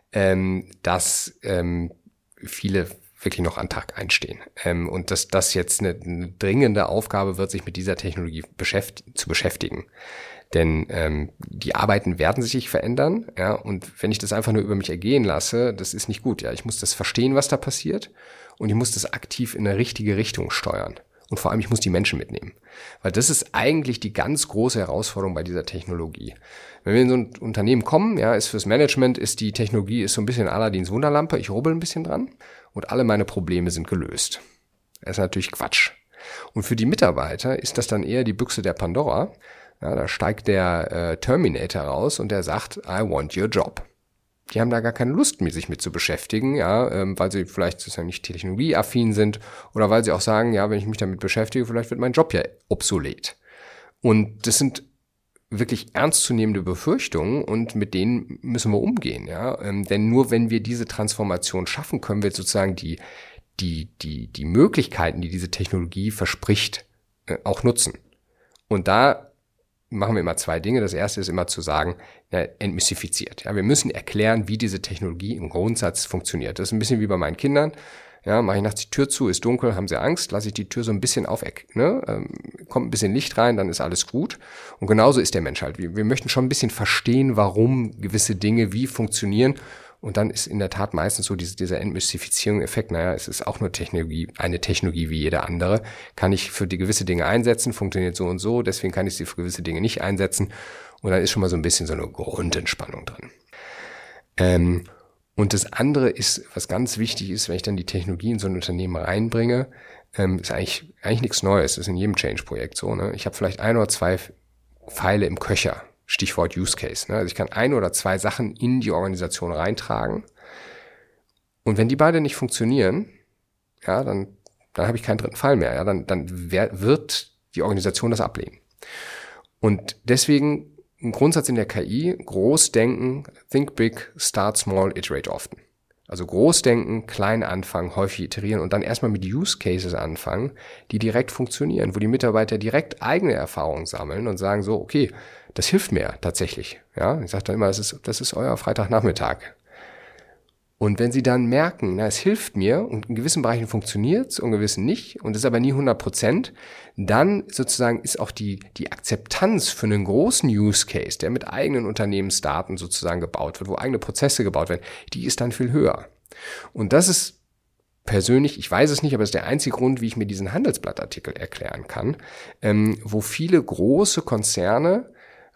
dass viele wirklich noch an Tag einstehen. Und dass das jetzt eine dringende Aufgabe wird, sich mit dieser Technologie zu beschäftigen. Denn die Arbeiten werden sich verändern, ja, und wenn ich das einfach nur über mich ergehen lasse, das ist nicht gut. Ja, ich muss das verstehen, was da passiert, und ich muss das aktiv in eine richtige Richtung steuern. Und vor allem, ich muss die Menschen mitnehmen. Weil das ist eigentlich die ganz große Herausforderung bei dieser Technologie. Wenn wir in so ein Unternehmen kommen, ja, ist fürs Management, die Technologie ist so ein bisschen Aladins Wunderlampe, ich rubbel ein bisschen dran und alle meine Probleme sind gelöst. Das ist natürlich Quatsch. Und für die Mitarbeiter ist das dann eher die Büchse der Pandora. Ja, da steigt der Terminator raus und der sagt, I want your job. Die haben da gar keine Lust, sich mit zu beschäftigen, ja, weil sie vielleicht sozusagen nicht technologieaffin sind oder weil sie auch sagen, ja, wenn ich mich damit beschäftige, vielleicht wird mein Job ja obsolet. Und das sind wirklich ernstzunehmende Befürchtungen und mit denen müssen wir umgehen, ja, denn nur wenn wir diese Transformation schaffen, können wir sozusagen die Möglichkeiten, die diese Technologie verspricht, auch nutzen. Und da machen wir immer zwei Dinge. Das erste ist immer zu sagen, entmystifiziert. Ja, wir müssen erklären, wie diese Technologie im Grundsatz funktioniert. Das ist ein bisschen wie bei meinen Kindern. Ja, mache ich nachts die Tür zu, ist dunkel, haben sie Angst, lasse ich die Tür so ein bisschen auf, kommt ein bisschen Licht rein, dann ist alles gut. Und genauso ist der Mensch halt. Wir möchten schon ein bisschen verstehen, warum gewisse Dinge wie funktionieren. Und dann ist in der Tat meistens so dieser Entmystifizierung-Effekt, es ist auch nur eine Technologie wie jede andere. Kann ich für die gewisse Dinge einsetzen, funktioniert so und so, deswegen kann ich sie für gewisse Dinge nicht einsetzen. Und dann ist schon mal so ein bisschen so eine Grundentspannung drin. Und das andere ist, was ganz wichtig ist, wenn ich dann die Technologie in so ein Unternehmen reinbringe, ist eigentlich nichts Neues. Das ist in jedem Change-Projekt so. Ne? Ich habe vielleicht 1 oder 2 Pfeile im Köcher. Stichwort Use Case. Ne? Also ich kann 1 oder 2 Sachen in die Organisation reintragen. Und wenn die beide nicht funktionieren, ja, dann habe ich keinen dritten Fall mehr. Ja? Dann wird die Organisation das ablehnen. Und deswegen ein Grundsatz in der KI, groß denken, think big, start small, iterate often. Also groß denken, klein anfangen, häufig iterieren und dann erstmal mit Use Cases anfangen, die direkt funktionieren, wo die Mitarbeiter direkt eigene Erfahrungen sammeln und sagen so, okay, das hilft mir tatsächlich. Ja, ich sage dann immer, das ist euer Freitagnachmittag. Und wenn sie dann merken, es hilft mir und in gewissen Bereichen funktioniert es und in gewissen nicht und ist aber nie 100%, dann sozusagen ist auch die Akzeptanz für einen großen Use Case, der mit eigenen Unternehmensdaten sozusagen gebaut wird, wo eigene Prozesse gebaut werden, die ist dann viel höher. Und das ist persönlich, ich weiß es nicht, aber es ist der einzige Grund, wie ich mir diesen Handelsblattartikel erklären kann, wo viele große Konzerne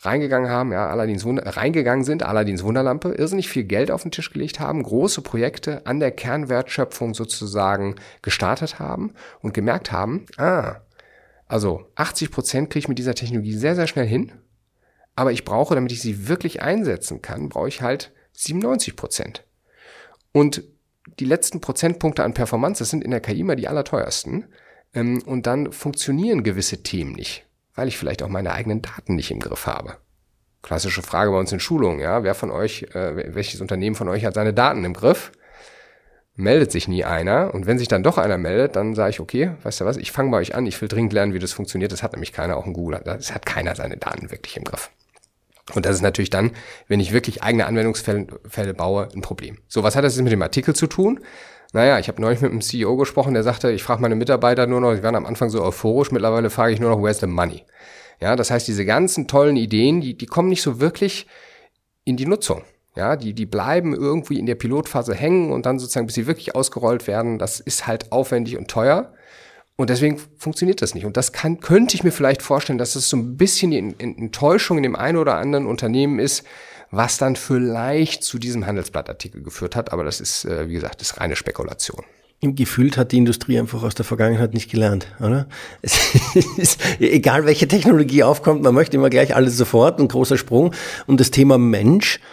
reingegangen sind, Aladins Wunderlampe, irrsinnig viel Geld auf den Tisch gelegt haben, große Projekte an der Kernwertschöpfung sozusagen gestartet haben und gemerkt haben, also 80% kriege ich mit dieser Technologie sehr, sehr schnell hin, aber ich brauche, damit ich sie wirklich einsetzen kann, brauche ich halt 97%. Und die letzten Prozentpunkte an Performance, das sind in der KI immer die allerteuersten, und dann funktionieren gewisse Themen nicht, weil ich vielleicht auch meine eigenen Daten nicht im Griff habe. Klassische Frage bei uns in Schulungen, ja, wer von euch, welches Unternehmen von euch hat seine Daten im Griff? Meldet sich nie einer, und wenn sich dann doch einer meldet, dann sage ich, okay, weißt du was, ich fange bei euch an, ich will dringend lernen, wie das funktioniert, das hat nämlich keiner, auch in Google, das hat keiner seine Daten wirklich im Griff. Und das ist natürlich dann, wenn ich wirklich eigene Anwendungsfälle baue, ein Problem. So, was hat das jetzt mit dem Artikel zu tun? Ich habe neulich mit einem CEO gesprochen, der sagte, ich frage meine Mitarbeiter nur noch, die waren am Anfang so euphorisch, mittlerweile frage ich nur noch, where's the money? Ja, das heißt, diese ganzen tollen Ideen, die kommen nicht so wirklich in die Nutzung. Ja, die bleiben irgendwie in der Pilotphase hängen und dann sozusagen, bis sie wirklich ausgerollt werden, das ist halt aufwendig und teuer. Und deswegen funktioniert das nicht. Und das könnte ich mir vielleicht vorstellen, dass es so ein bisschen die Enttäuschung in dem einen oder anderen Unternehmen ist, was dann vielleicht zu diesem Handelsblattartikel geführt hat. Aber das ist, wie gesagt, das ist reine Spekulation. Gefühlt hat die Industrie einfach aus der Vergangenheit nicht gelernt, oder? Es ist, egal welche Technologie aufkommt, man möchte immer gleich alles sofort, ein großer Sprung. Und das Thema Mensch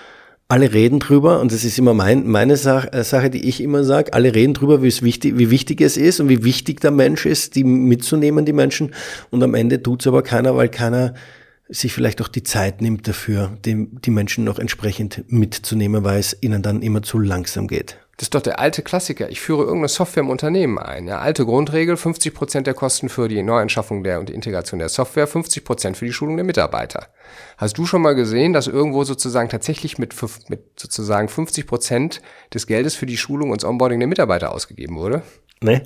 Alle reden drüber, und das ist immer meine Sache, die ich immer sage, alle reden drüber, wie wichtig es ist und wie wichtig der Mensch ist, die mitzunehmen, die Menschen. Und am Ende tut's aber keiner, weil keiner sich vielleicht auch die Zeit nimmt dafür, die Menschen noch entsprechend mitzunehmen, weil es ihnen dann immer zu langsam geht. Das ist doch der alte Klassiker. Ich führe irgendeine Software im Unternehmen ein. Ja, alte Grundregel, 50% der Kosten für die Neuanschaffung und die Integration der Software, 50% für die Schulung der Mitarbeiter. Hast du schon mal gesehen, dass irgendwo sozusagen tatsächlich mit sozusagen 50% des Geldes für die Schulung und das Onboarding der Mitarbeiter ausgegeben wurde? Nee.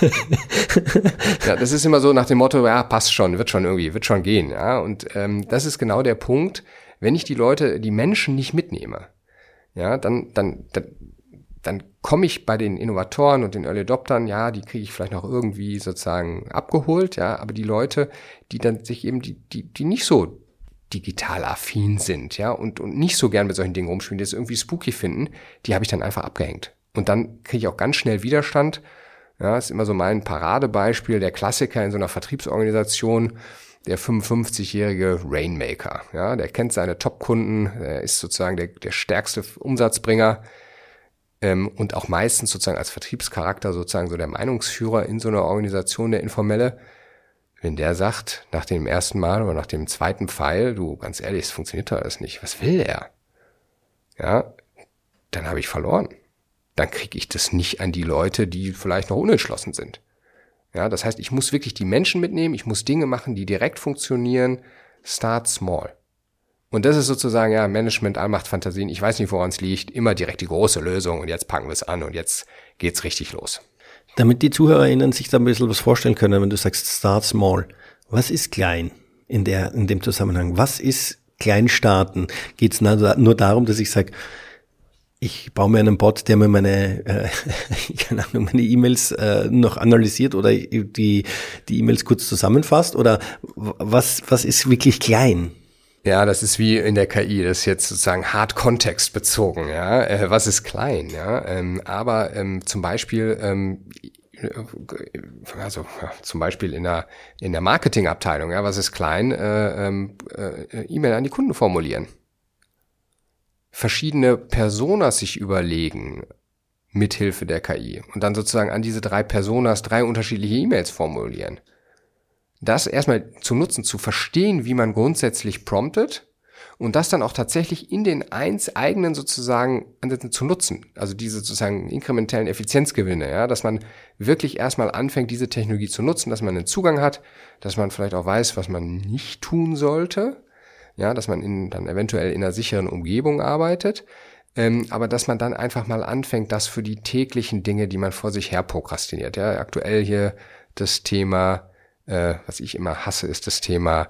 Ja, das ist immer so nach dem Motto, ja, passt schon, wird schon gehen. Ja, und das ist genau der Punkt, wenn ich die Menschen nicht mitnehme, ja, dann komme ich bei den Innovatoren und den Early Adoptern, ja, die kriege ich vielleicht noch irgendwie sozusagen abgeholt, ja, aber die Leute, die dann sich eben, die nicht so digital affin sind, ja, und nicht so gern mit solchen Dingen rumspielen, die es irgendwie spooky finden, die habe ich dann einfach abgehängt. Und dann kriege ich auch ganz schnell Widerstand. Ja, ist immer so mein Paradebeispiel, der Klassiker in so einer Vertriebsorganisation, der 55-jährige Rainmaker. Ja, der kennt seine Top-Kunden, er ist sozusagen der stärkste Umsatzbringer und auch meistens sozusagen als Vertriebscharakter sozusagen so der Meinungsführer in so einer Organisation, der Informelle. Wenn der sagt, nach dem ersten Mal oder nach dem zweiten Pfeil, du, ganz ehrlich, es funktioniert doch alles nicht, was will er? Ja, dann habe ich verloren. Dann kriege ich das nicht an die Leute, die vielleicht noch unentschlossen sind. Ja, das heißt, ich muss wirklich die Menschen mitnehmen, ich muss Dinge machen, die direkt funktionieren. Start small. Und das ist sozusagen, ja, Management, Allmacht, Fantasien, ich weiß nicht, woran es liegt, immer direkt die große Lösung und jetzt packen wir es an und jetzt geht's richtig los. Damit die ZuhörerInnen sich da ein bisschen was vorstellen können, wenn du sagst Start Small, was ist klein in dem Zusammenhang? Was ist klein starten? Geht es nur darum, dass ich sage, ich baue mir einen Bot, der mir meine E-Mails noch analysiert oder die E-Mails kurz zusammenfasst? Oder was ist wirklich klein? Ja, das ist wie in der KI, das ist jetzt sozusagen hart kontextbezogen, ja, was ist klein, ja, aber zum Beispiel, zum Beispiel in der Marketingabteilung, ja, was ist klein, E-Mail an die Kunden formulieren, verschiedene Personas sich überlegen, mithilfe der KI und dann sozusagen an diese 3 Personas 3 unterschiedliche E-Mails formulieren. Das erstmal zu nutzen, zu verstehen, wie man grundsätzlich promptet und das dann auch tatsächlich in den eigenen sozusagen Ansätzen zu nutzen. Also diese sozusagen inkrementellen Effizienzgewinne, ja, dass man wirklich erstmal anfängt, diese Technologie zu nutzen, dass man einen Zugang hat, dass man vielleicht auch weiß, was man nicht tun sollte, ja, dass man dann eventuell in einer sicheren Umgebung arbeitet, aber dass man dann einfach mal anfängt, das für die täglichen Dinge, die man vor sich her prokrastiniert. Ja, aktuell hier das Thema, was ich immer hasse, ist das Thema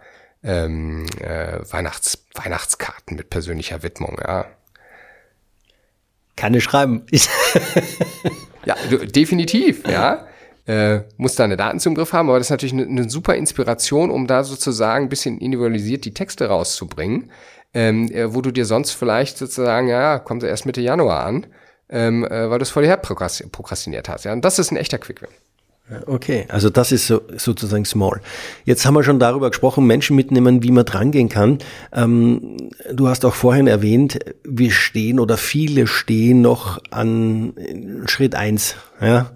Weihnachtskarten mit persönlicher Widmung. Ja. Kann ich schreiben. Ja, definitiv, ja. Muss da eine Datenzugriff haben, aber das ist natürlich eine super Inspiration, um da sozusagen ein bisschen individualisiert die Texte rauszubringen, wo du dir sonst vielleicht sozusagen, ja, kommt erst Mitte Januar an, weil du es vorher prokrastiniert hast. Ja, und das ist ein echter Quick-Win. Okay, also das ist sozusagen small. Jetzt haben wir schon darüber gesprochen, Menschen mitnehmen, wie man drangehen kann. Du hast auch vorhin erwähnt, wir stehen oder viele stehen noch an Schritt 1. Ja?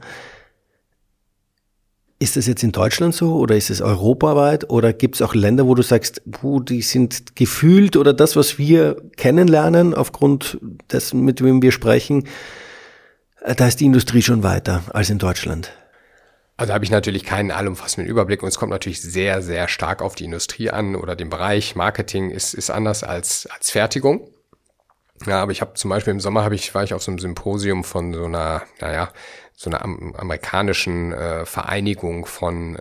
Ist das jetzt in Deutschland so oder ist es europaweit oder gibt es auch Länder, wo du sagst, die sind gefühlt oder das, was wir kennenlernen aufgrund dessen, mit wem wir sprechen, da ist die Industrie schon weiter als in Deutschland? Also habe ich natürlich keinen allumfassenden Überblick und es kommt natürlich sehr, sehr stark auf die Industrie an oder den Bereich. Marketing ist anders als Fertigung. Ja, aber ich habe zum Beispiel im Sommer war ich auf so einem Symposium von so einer amerikanischen Vereinigung von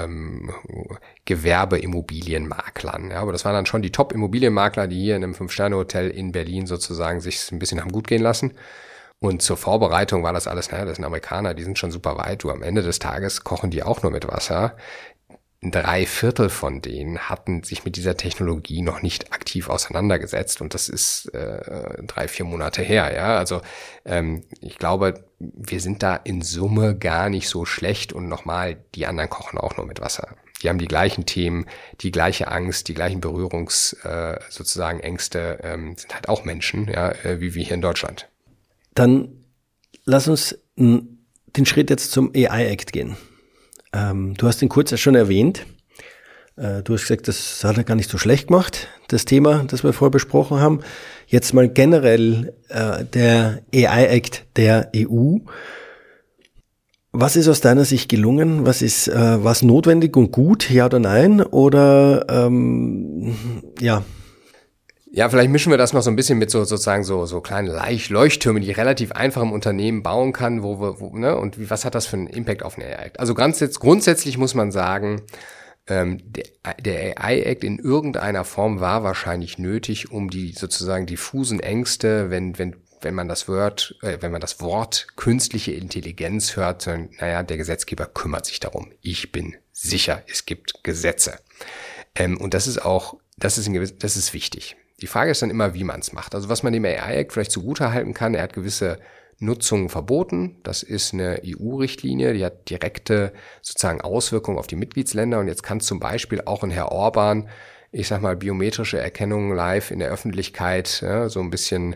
Gewerbeimmobilienmaklern. Ja, aber das waren dann schon die Top-Immobilienmakler, die hier in einem 5-Sterne-Hotel in Berlin sozusagen sich ein bisschen haben gut gehen lassen. Und zur Vorbereitung war das alles, das sind Amerikaner, die sind schon super weit. Du, am Ende des Tages kochen die auch nur mit Wasser. 3/4 von denen hatten sich mit dieser Technologie noch nicht aktiv auseinandergesetzt und das ist 3-4 Monate her. Ja, also ich glaube, wir sind da in Summe gar nicht so schlecht und nochmal, die anderen kochen auch nur mit Wasser. Die haben die gleichen Themen, die gleiche Angst, die gleichen sozusagen Ängste, sind halt auch Menschen, ja, wie wir hier in Deutschland. Dann lass uns den Schritt jetzt zum AI-Act gehen. Du hast ihn kurz schon erwähnt. Du hast gesagt, das hat er gar nicht so schlecht gemacht, das Thema, das wir vorher besprochen haben. Jetzt mal generell der AI-Act der EU. Was ist aus deiner Sicht gelungen? Was notwendig und gut, ja oder nein? Oder ja? Ja, vielleicht mischen wir das noch so ein bisschen mit sozusagen so kleinen Leuchttürmen, die relativ einfach im Unternehmen bauen kann, und was hat das für einen Impact auf den AI-Act? Also grundsätzlich muss man sagen, der AI-Act in irgendeiner Form war wahrscheinlich nötig, um die sozusagen diffusen Ängste, wenn man das Wort künstliche Intelligenz hört, der Gesetzgeber kümmert sich darum. Ich bin sicher, es gibt Gesetze. Und das ist wichtig. Die Frage ist dann immer, wie man es macht. Also was man dem AI-Act vielleicht zugutehalten kann, er hat gewisse Nutzungen verboten. Das ist eine EU-Richtlinie, die hat direkte sozusagen Auswirkungen auf die Mitgliedsländer. Und jetzt kann zum Beispiel auch ein Herr Orban, ich sag mal, biometrische Erkennung live in der Öffentlichkeit, ja, so ein bisschen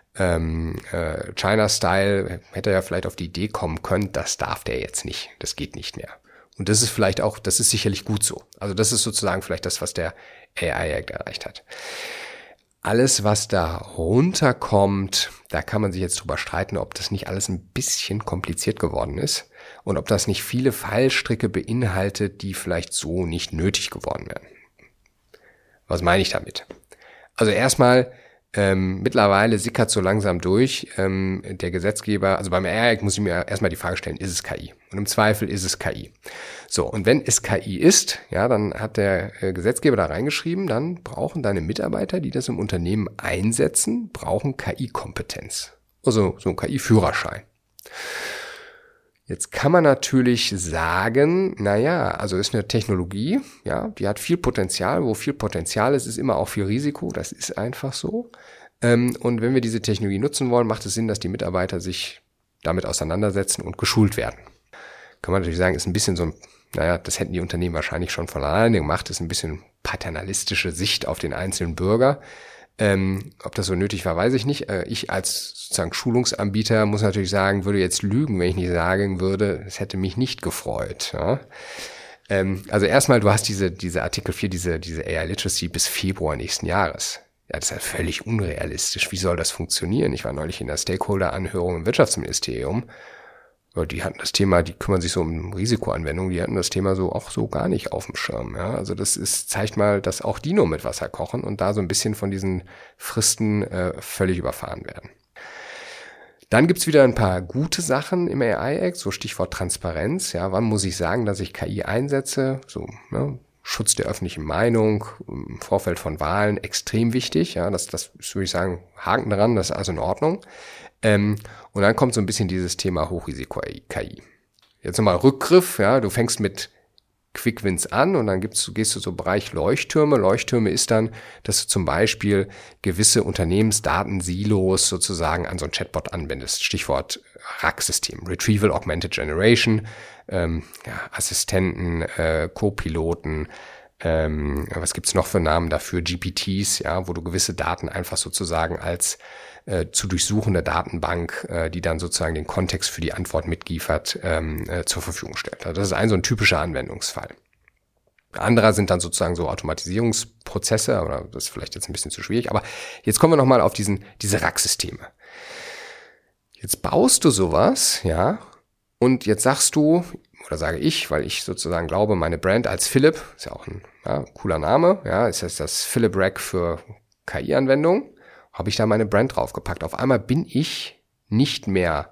China-Style, hätte er ja vielleicht auf die Idee kommen können, das darf der jetzt nicht. Das geht nicht mehr. Und das ist sicherlich gut so. Also das ist sozusagen vielleicht das, was der AI-Act erreicht hat. Alles, was da runterkommt, da kann man sich jetzt drüber streiten, ob das nicht alles ein bisschen kompliziert geworden ist und ob das nicht viele Fallstricke beinhaltet, die vielleicht so nicht nötig geworden wären. Was meine ich damit? Also erstmal, mittlerweile sickert so langsam durch, der Gesetzgeber, also beim AI muss ich mir erstmal die Frage stellen, ist es KI? Und im Zweifel ist es KI. So, und wenn es KI ist, ja, dann hat der Gesetzgeber da reingeschrieben, dann brauchen deine Mitarbeiter, die das im Unternehmen einsetzen, brauchen KI-Kompetenz. Also so ein KI-Führerschein. Jetzt kann man natürlich sagen, also ist eine Technologie, ja, die hat viel Potenzial. Wo viel Potenzial ist, ist immer auch viel Risiko. Das ist einfach so. Und wenn wir diese Technologie nutzen wollen, macht es Sinn, dass die Mitarbeiter sich damit auseinandersetzen und geschult werden. Kann man natürlich sagen, ist ein bisschen so das hätten die Unternehmen wahrscheinlich schon von alleine gemacht, ist ein bisschen paternalistische Sicht auf den einzelnen Bürger. Ob das so nötig war, weiß ich nicht. Ich als sozusagen Schulungsanbieter muss natürlich sagen, würde jetzt lügen, wenn ich nicht sagen würde, es hätte mich nicht gefreut. Ja? Also erstmal, du hast diese Artikel 4, diese AI Literacy bis Februar nächsten Jahres. Ja, das ist ja völlig unrealistisch. Wie soll das funktionieren? Ich war neulich in der Stakeholder-Anhörung im Wirtschaftsministerium. Die hatten das Thema, die kümmern sich so um Risikoanwendungen, die hatten das Thema so auch so gar nicht auf dem Schirm. Ja? Also zeigt mal, dass auch die nur mit Wasser kochen und da so ein bisschen von diesen Fristen völlig überfahren werden. Dann gibt's wieder ein paar gute Sachen im AI-Act, so Stichwort Transparenz. Ja, wann muss ich sagen, dass ich KI einsetze? So, Schutz der öffentlichen Meinung im Vorfeld von Wahlen, extrem wichtig. Ja, das würde ich sagen, Haken dran, das ist also in Ordnung. Und dann kommt so ein bisschen dieses Thema Hochrisiko-KI. Jetzt nochmal Rückgriff, ja, du fängst mit Quick-Wins an und dann gehst du so Bereich Leuchttürme. Leuchttürme ist dann, dass du zum Beispiel gewisse Unternehmensdatensilos sozusagen an so ein Chatbot anwendest. Stichwort RAG-System, Retrieval Augmented Generation, Assistenten, Co-Piloten, was gibt's noch für Namen dafür? GPTs, ja, wo du gewisse Daten einfach sozusagen als zu durchsuchende Datenbank, die dann sozusagen den Kontext für die Antwort mitliefert, zur Verfügung stellt. Also das ist so ein typischer Anwendungsfall. Anderer sind dann sozusagen so Automatisierungsprozesse, aber das ist vielleicht jetzt ein bisschen zu schwierig. Aber jetzt kommen wir nochmal auf diese RAG-Systeme. Jetzt baust du sowas, ja, und jetzt sagst du, oder sage ich, weil ich sozusagen glaube, meine Brand als Philipp, ist ja auch ein cooler Name, ja, ist jetzt das Philipp RAG für KI-Anwendungen, habe ich da meine Brand draufgepackt. Auf einmal bin ich nicht mehr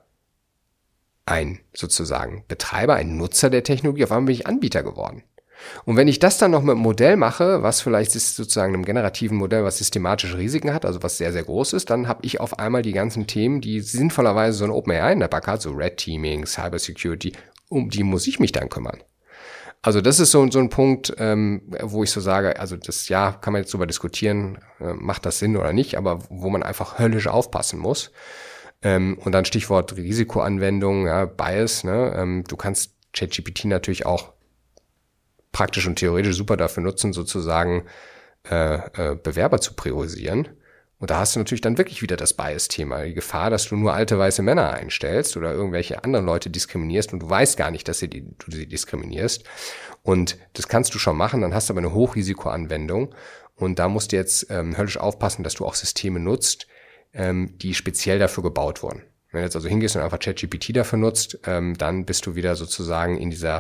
ein sozusagen Betreiber, ein Nutzer der Technologie, auf einmal bin ich Anbieter geworden. Und wenn ich das dann noch mit einem Modell mache, was vielleicht ist sozusagen einem generativen Modell, was systematische Risiken hat, also was sehr, sehr groß ist, dann habe ich auf einmal die ganzen Themen, die sinnvollerweise so ein OpenAI in der Pack hat, so Red Teaming, Cybersecurity, um die muss ich mich dann kümmern. Also das ist so ein Punkt, wo ich so sage, also das ja, kann man jetzt drüber diskutieren, macht das Sinn oder nicht, aber wo man einfach höllisch aufpassen muss. Und dann Stichwort Risikoanwendung, ja, Bias, ne? Du kannst ChatGPT natürlich auch praktisch und theoretisch super dafür nutzen, sozusagen Bewerber zu priorisieren. Und da hast du natürlich dann wirklich wieder das Bias-Thema, die Gefahr, dass du nur alte weiße Männer einstellst oder irgendwelche anderen Leute diskriminierst und du weißt gar nicht, dass du sie diskriminierst. Und das kannst du schon machen, dann hast du aber eine Hochrisikoanwendung und da musst du jetzt höllisch aufpassen, dass du auch Systeme nutzt, die speziell dafür gebaut wurden. Wenn du jetzt also hingehst und einfach ChatGPT dafür nutzt, dann bist du wieder sozusagen in diese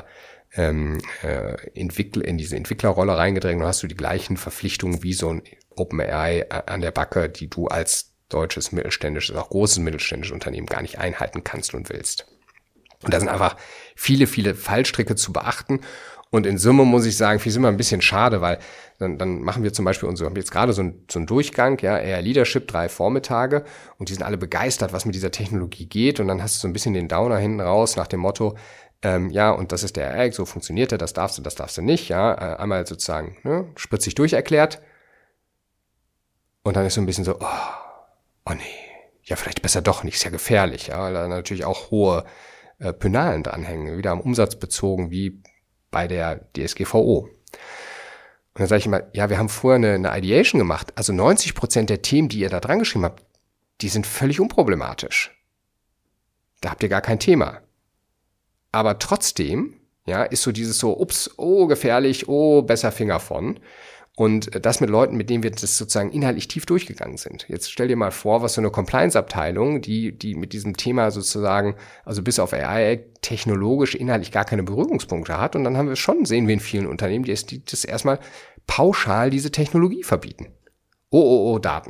Entwicklerrolle reingedrängt und hast du die gleichen Verpflichtungen wie so ein OpenAI an der Backe, die du als deutsches mittelständisches, auch großes mittelständisches Unternehmen gar nicht einhalten kannst und willst. Und da sind einfach viele, viele Fallstricke zu beachten. Und in Summe muss ich sagen, finde ich es immer ein bisschen schade, weil dann machen wir zum Beispiel haben jetzt gerade so einen Durchgang, ja, AI Leadership, 3 Vormittage und die sind alle begeistert, was mit dieser Technologie geht und dann hast du so ein bisschen den Downer hinten raus nach dem Motto, ja, und das ist der AI, so funktioniert er, das darfst du nicht, ja, einmal sozusagen, ne, spritzig durcherklärt und dann ist so ein bisschen so, oh nee, ja, vielleicht besser doch nicht, ist ja gefährlich, ja, weil da natürlich auch hohe Penalen dranhängen, wieder am Umsatz bezogen, wie bei der DSGVO. Und dann sage ich immer, ja, wir haben vorher eine Ideation gemacht, also 90% der Themen, die ihr da dran geschrieben habt, die sind völlig unproblematisch. Da habt ihr gar kein Thema. Aber trotzdem, ja, ist so dieses so, ups, oh, gefährlich, oh, besser Finger von. Und das mit Leuten, mit denen wir das sozusagen inhaltlich tief durchgegangen sind. Jetzt stell dir mal vor, was so eine Compliance-Abteilung, die mit diesem Thema sozusagen, also bis auf AI technologisch inhaltlich gar keine Berührungspunkte hat. Und dann sehen wir in vielen Unternehmen, die das erstmal pauschal diese Technologie verbieten. Oh, Daten.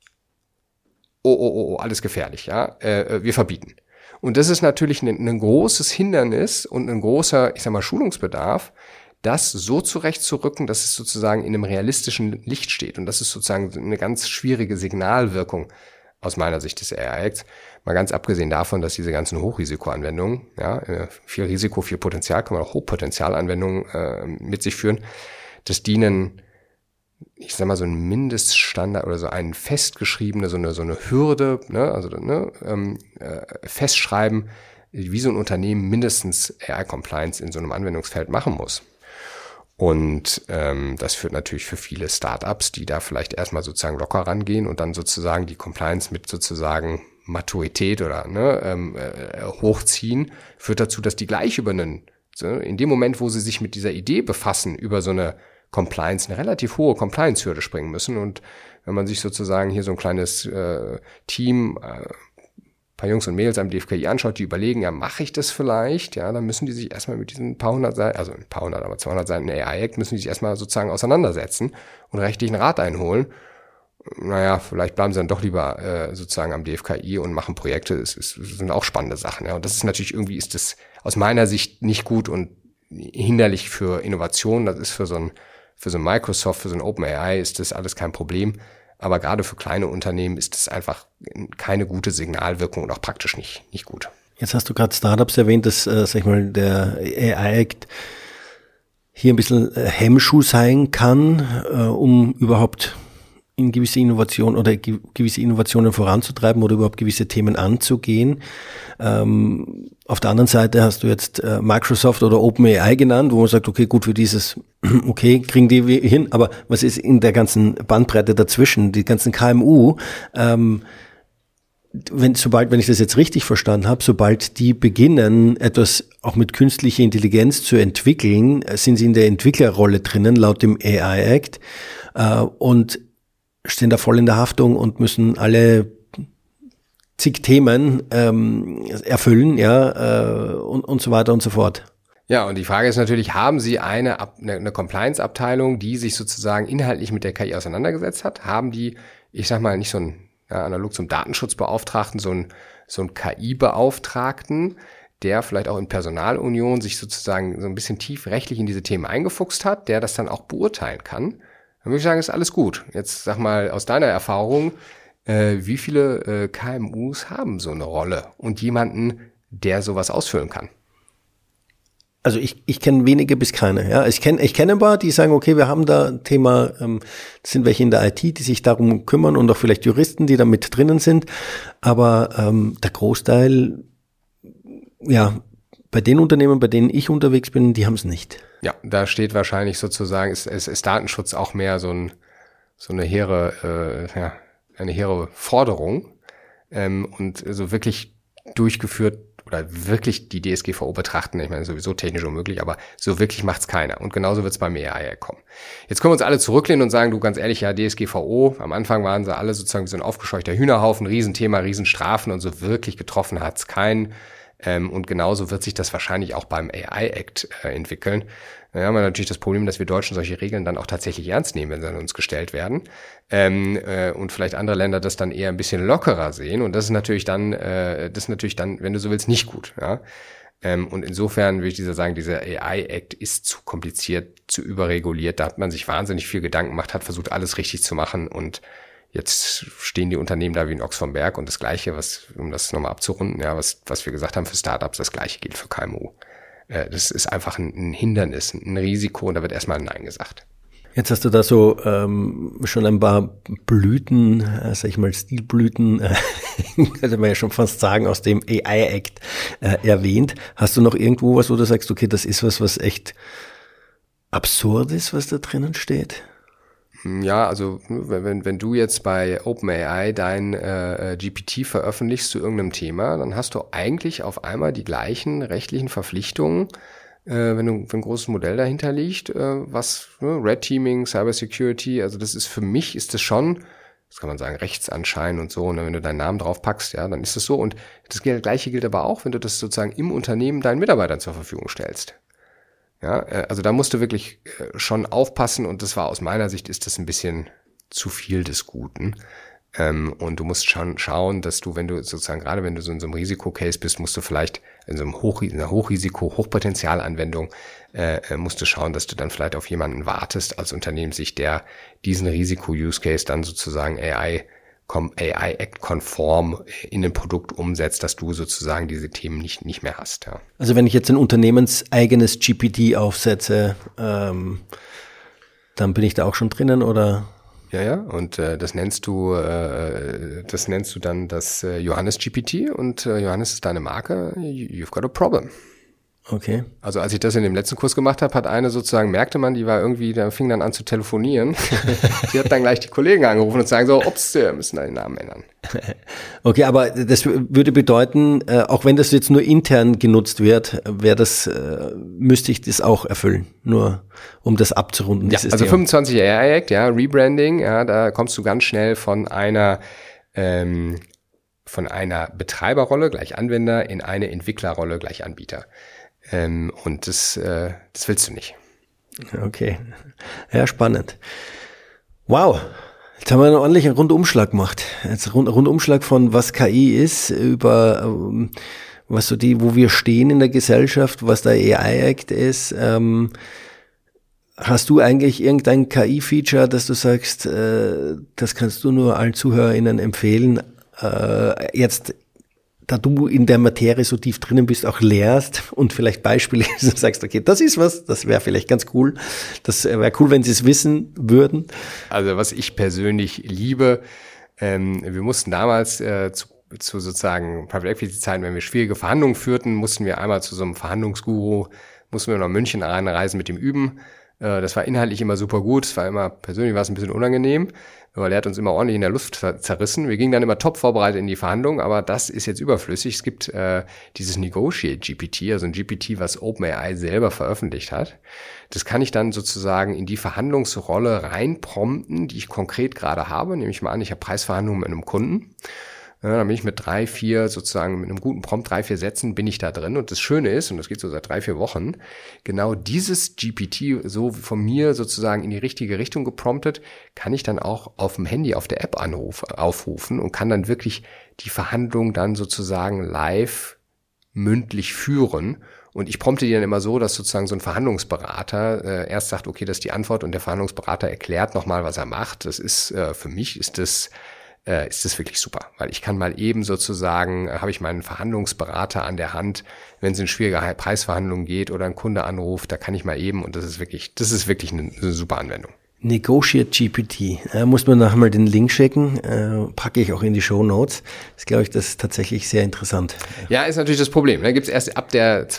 Oh, alles gefährlich, ja. Wir verbieten. Und das ist natürlich ein großes Hindernis und ein großer, ich sag mal, Schulungsbedarf, das so zurechtzurücken, dass es sozusagen in einem realistischen Licht steht. Und das ist sozusagen eine ganz schwierige Signalwirkung aus meiner Sicht des AI-Acts. Mal ganz abgesehen davon, dass diese ganzen Hochrisikoanwendungen, ja, viel Risiko, viel Potenzial, kann man auch Hochpotenzialanwendungen mit sich führen, dass die ich sag mal, so ein Mindeststandard oder so einen festgeschriebene, so eine Hürde, ne, also festschreiben, wie so ein Unternehmen mindestens AI-Compliance in so einem Anwendungsfeld machen muss. Und das führt natürlich für viele Startups, die da vielleicht erstmal sozusagen locker rangehen und dann sozusagen die Compliance mit sozusagen Maturität oder hochziehen, führt dazu, dass die gleich in dem Moment, wo sie sich mit dieser Idee befassen, über so eine Compliance, eine relativ hohe Compliance-Hürde springen müssen. Und wenn man sich sozusagen hier so ein kleines Team, paar Jungs und Mädels am DFKI anschaut, die überlegen, ja, mache ich das vielleicht? Ja, dann müssen die sich erstmal mit diesen paar hundert Seiten, also ein paar hundert, aber 200 Seiten AI-Act, müssen die sich erstmal sozusagen auseinandersetzen und rechtlichen Rat einholen. Naja, vielleicht bleiben sie dann doch lieber sozusagen am DFKI und machen Projekte. Das sind auch spannende Sachen. Ja. Und das ist natürlich ist das aus meiner Sicht nicht gut und hinderlich für Innovation. Das ist für so ein Microsoft, für so ein OpenAI ist das alles kein Problem. Aber gerade für kleine Unternehmen ist das einfach keine gute Signalwirkung und auch praktisch nicht gut. Jetzt hast du gerade Startups erwähnt, dass, sag ich mal, der AI-Act hier ein bisschen Hemmschuh sein kann, um überhaupt in gewisse Innovationen voranzutreiben oder überhaupt gewisse Themen anzugehen. Auf der anderen Seite hast du jetzt Microsoft oder OpenAI genannt, wo man sagt, okay, gut, für dieses, okay, kriegen die hin, aber was ist in der ganzen Bandbreite dazwischen, die ganzen KMU, wenn ich das jetzt richtig verstanden habe, sobald die beginnen, etwas auch mit künstlicher Intelligenz zu entwickeln, sind sie in der Entwicklerrolle drinnen, laut dem AI-Act, und stehen da voll in der Haftung und müssen alle zig Themen erfüllen, ja, und so weiter und so fort. Ja, und die Frage ist natürlich, haben Sie eine Compliance-Abteilung, die sich sozusagen inhaltlich mit der KI auseinandergesetzt hat? Haben die, ich sag mal, nicht so ein, analog zum Datenschutzbeauftragten, so ein KI-Beauftragten, der vielleicht auch in Personalunion sich sozusagen so ein bisschen tief rechtlich in diese Themen eingefuchst hat, der das dann auch beurteilen kann? Dann würde ich sagen, ist alles gut. Jetzt sag mal aus deiner Erfahrung, wie viele KMUs haben so eine Rolle und jemanden, der sowas ausfüllen kann? Also ich kenne wenige bis keine. Ja, ich kenne ein paar, die sagen, okay, wir haben da ein Thema, das sind welche in der IT, die sich darum kümmern und auch vielleicht Juristen, die da mit drinnen sind. Aber der Großteil, ja, bei den Unternehmen, bei denen ich unterwegs bin, die haben es nicht. Ja, da steht wahrscheinlich sozusagen, ist Datenschutz auch mehr so eine hehre Forderung und so wirklich durchgeführt oder wirklich die DSGVO betrachten. Ich meine, sowieso technisch unmöglich, aber so wirklich macht's keiner. Und genauso wird's beim AI kommen. Jetzt können wir uns alle zurücklehnen und sagen, du, ganz ehrlich, ja, DSGVO, am Anfang waren sie alle sozusagen wie so ein aufgescheuchter Hühnerhaufen, Riesenthema, Riesenstrafen und so wirklich getroffen hat's keinen. Und genauso wird sich das wahrscheinlich auch beim AI-Act entwickeln. Da haben wir natürlich das Problem, dass wir Deutschen solche Regeln dann auch tatsächlich ernst nehmen, wenn sie an uns gestellt werden. Und vielleicht andere Länder das dann eher ein bisschen lockerer sehen. Und das ist natürlich dann, wenn du so willst, nicht gut. Ja? Und insofern würde ich sagen, dieser AI-Act ist zu kompliziert, zu überreguliert. Da hat man sich wahnsinnig viel Gedanken gemacht, hat versucht, alles richtig zu machen und jetzt stehen die Unternehmen da wie ein Ochs vom Berg und das Gleiche, um das nochmal abzurunden, ja, was wir gesagt haben für Startups, das Gleiche gilt für KMU. Das ist einfach ein Hindernis, ein Risiko und da wird erstmal Nein gesagt. Jetzt hast du da so schon ein paar Blüten, sag ich mal Stilblüten, könnte man ja schon fast sagen, aus dem AI-Act erwähnt. Hast du noch irgendwo was, wo du sagst, okay, das ist was echt absurd ist, was da drinnen steht? Ja, also wenn du jetzt bei OpenAI dein GPT veröffentlichst zu irgendeinem Thema, dann hast du eigentlich auf einmal die gleichen rechtlichen Verpflichtungen, wenn ein großes Modell dahinter liegt, Red Teaming, Cyber Security, also ist das schon, das kann man sagen, Rechtsanschein und so, und wenn du deinen Namen drauf packst, ja, dann ist das so. Und das Gleiche gilt aber auch, wenn du das sozusagen im Unternehmen deinen Mitarbeitern zur Verfügung stellst. Ja, also da musst du wirklich schon aufpassen und das war aus meiner Sicht ist das ein bisschen zu viel des Guten. Und du musst schon schauen, dass du, wenn du sozusagen, gerade wenn du so in so einem Risikocase bist, musst du vielleicht in so einem einer Hochrisiko, Hochpotentialanwendung, musst du schauen, dass du dann vielleicht auf jemanden wartest als Unternehmenssicht, der diesen Risiko-Use-Case dann sozusagen AI-Act-konform in ein Produkt umsetzt, dass du sozusagen diese Themen nicht mehr hast. Ja. Also wenn ich jetzt ein unternehmenseigenes GPT aufsetze, dann bin ich da auch schon drinnen, oder? Ja, und das nennst du dann das Johannes GPT und Johannes ist deine Marke, you've got a problem. Okay. Also als ich das in dem letzten Kurs gemacht habe, hat eine sozusagen, merkte man, da fing dann an zu telefonieren. Die hat dann gleich die Kollegen angerufen und sagen so, ups, wir müssen da den Namen ändern. Okay, aber das würde bedeuten, auch wenn das jetzt nur intern genutzt wird, müsste ich das auch erfüllen, nur um das abzurunden. Ja, also 25 AI-Act, ja, Rebranding, ja, da kommst du ganz schnell von einer Betreiberrolle gleich Anwender in eine Entwicklerrolle gleich Anbieter. Und das willst du nicht. Okay. Ja, spannend. Wow. Jetzt haben wir einen ordentlichen Rundumschlag gemacht. Jetzt Rundumschlag von was KI ist, über wo wir stehen in der Gesellschaft, was der AI-Act ist. Hast du eigentlich irgendein KI-Feature, dass du sagst, das kannst du nur allen ZuhörerInnen empfehlen, jetzt da du in der Materie so tief drinnen bist, auch lehrst und vielleicht Beispiele sagst, okay, das ist was, das wäre vielleicht ganz cool. Das wäre cool, wenn sie es wissen würden. Also was ich persönlich liebe, wir mussten damals zu sozusagen Private Equity Zeiten, wenn wir schwierige Verhandlungen führten, mussten wir einmal zu so einem Verhandlungsguru, mussten wir nach München reisen mit dem Üben. Das war inhaltlich immer super gut, persönlich war es ein bisschen unangenehm, weil er hat uns immer ordentlich in der Luft zerrissen. Wir gingen dann immer top vorbereitet in die Verhandlungen, aber das ist jetzt überflüssig. Es gibt dieses Negotiate GPT, also ein GPT, was OpenAI selber veröffentlicht hat. Das kann ich dann sozusagen in die Verhandlungsrolle reinprompten, die ich konkret gerade habe. Nehme ich mal an, ich habe Preisverhandlungen mit einem Kunden. Ja, dann bin ich mit 3-4 sozusagen, mit einem guten Prompt, 3-4 Sätzen bin ich da drin. Und das Schöne ist, und das geht so seit 3-4 Wochen, genau dieses GPT so von mir sozusagen in die richtige Richtung gepromptet, kann ich dann auch auf dem Handy, auf der App aufrufen und kann dann wirklich die Verhandlung dann sozusagen live mündlich führen. Und ich prompte die dann immer so, dass sozusagen so ein Verhandlungsberater erst sagt, okay, das ist die Antwort und der Verhandlungsberater erklärt nochmal, was er macht. Das ist, für mich ist das ist das wirklich super, weil ich kann mal eben sozusagen, habe ich meinen Verhandlungsberater an der Hand, wenn es in schwierige Preisverhandlungen geht oder ein Kunde anruft, da kann ich mal eben, und das ist wirklich eine super Anwendung. Negotiate GPT. Muss man nachher mal den Link schicken, packe ich auch in die Shownotes. Das glaube ich, das ist tatsächlich sehr interessant. Ja, ist natürlich das Problem. Da gibt es erst ab der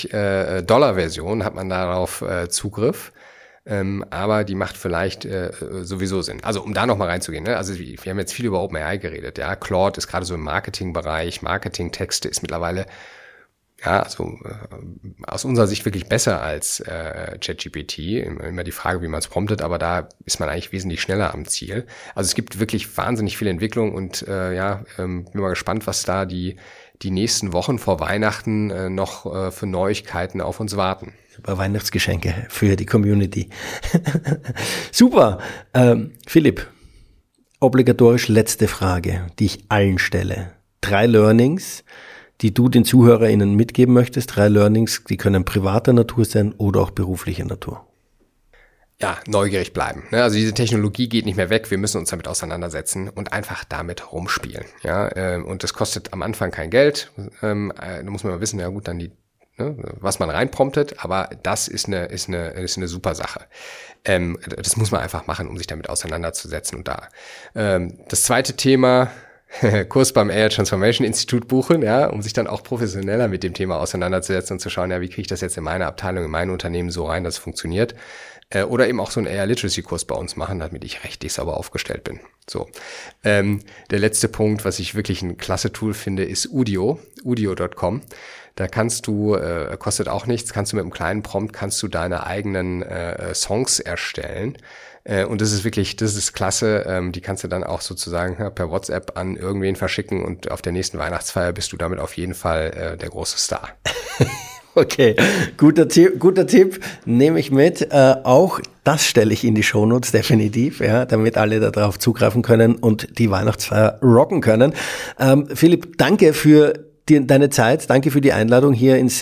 $20 hat man darauf Zugriff. Aber die macht vielleicht sowieso Sinn. Also um da nochmal reinzugehen, ne? Also wir haben jetzt viel über OpenAI geredet. Ja, Claude ist gerade so im Marketingbereich. Marketingtexte ist mittlerweile also aus unserer Sicht wirklich besser als ChatGPT. Immer die Frage, wie man es promptet, aber da ist man eigentlich wesentlich schneller am Ziel. Also es gibt wirklich wahnsinnig viel Entwicklung und bin mal gespannt, was da die nächsten Wochen vor Weihnachten noch für Neuigkeiten auf uns warten. Super Weihnachtsgeschenke für die Community. Super. Philipp, obligatorisch letzte Frage, die ich allen stelle. 3 Learnings, die du den ZuhörerInnen mitgeben möchtest. 3 Learnings, die können privater Natur sein oder auch beruflicher Natur. Ja, neugierig bleiben. Also diese Technologie geht nicht mehr weg. Wir müssen uns damit auseinandersetzen und einfach damit rumspielen. Ja, und das kostet am Anfang kein Geld. Da muss man mal wissen, ja gut, dann was man reinpromptet. Aber das ist eine super Sache. Das muss man einfach machen, um sich damit auseinanderzusetzen. Und das zweite Thema, Kurs beim AI Transformation Institute buchen, ja, um sich dann auch professioneller mit dem Thema auseinanderzusetzen und zu schauen, ja, wie kriege ich das jetzt in meine Abteilung, in mein Unternehmen so rein, dass es funktioniert. Oder eben auch so einen AI Literacy Kurs bei uns machen, damit ich rechtlich sauber aufgestellt bin. So. Der letzte Punkt, was ich wirklich ein klasse Tool finde, ist udio.com. Da kannst du, kostet auch nichts, kannst du mit einem kleinen Prompt, kannst du deine eigenen Songs erstellen. Und das ist klasse. Die kannst du dann auch sozusagen per WhatsApp an irgendwen verschicken und auf der nächsten Weihnachtsfeier bist du damit auf jeden Fall der große Star. Okay, guter Tipp, nehme ich mit. Auch das stelle ich in die Shownotes definitiv, ja, damit alle darauf zugreifen können und die Weihnachtsfeier rocken können. Philipp, danke für deine Zeit, danke für die Einladung hier ins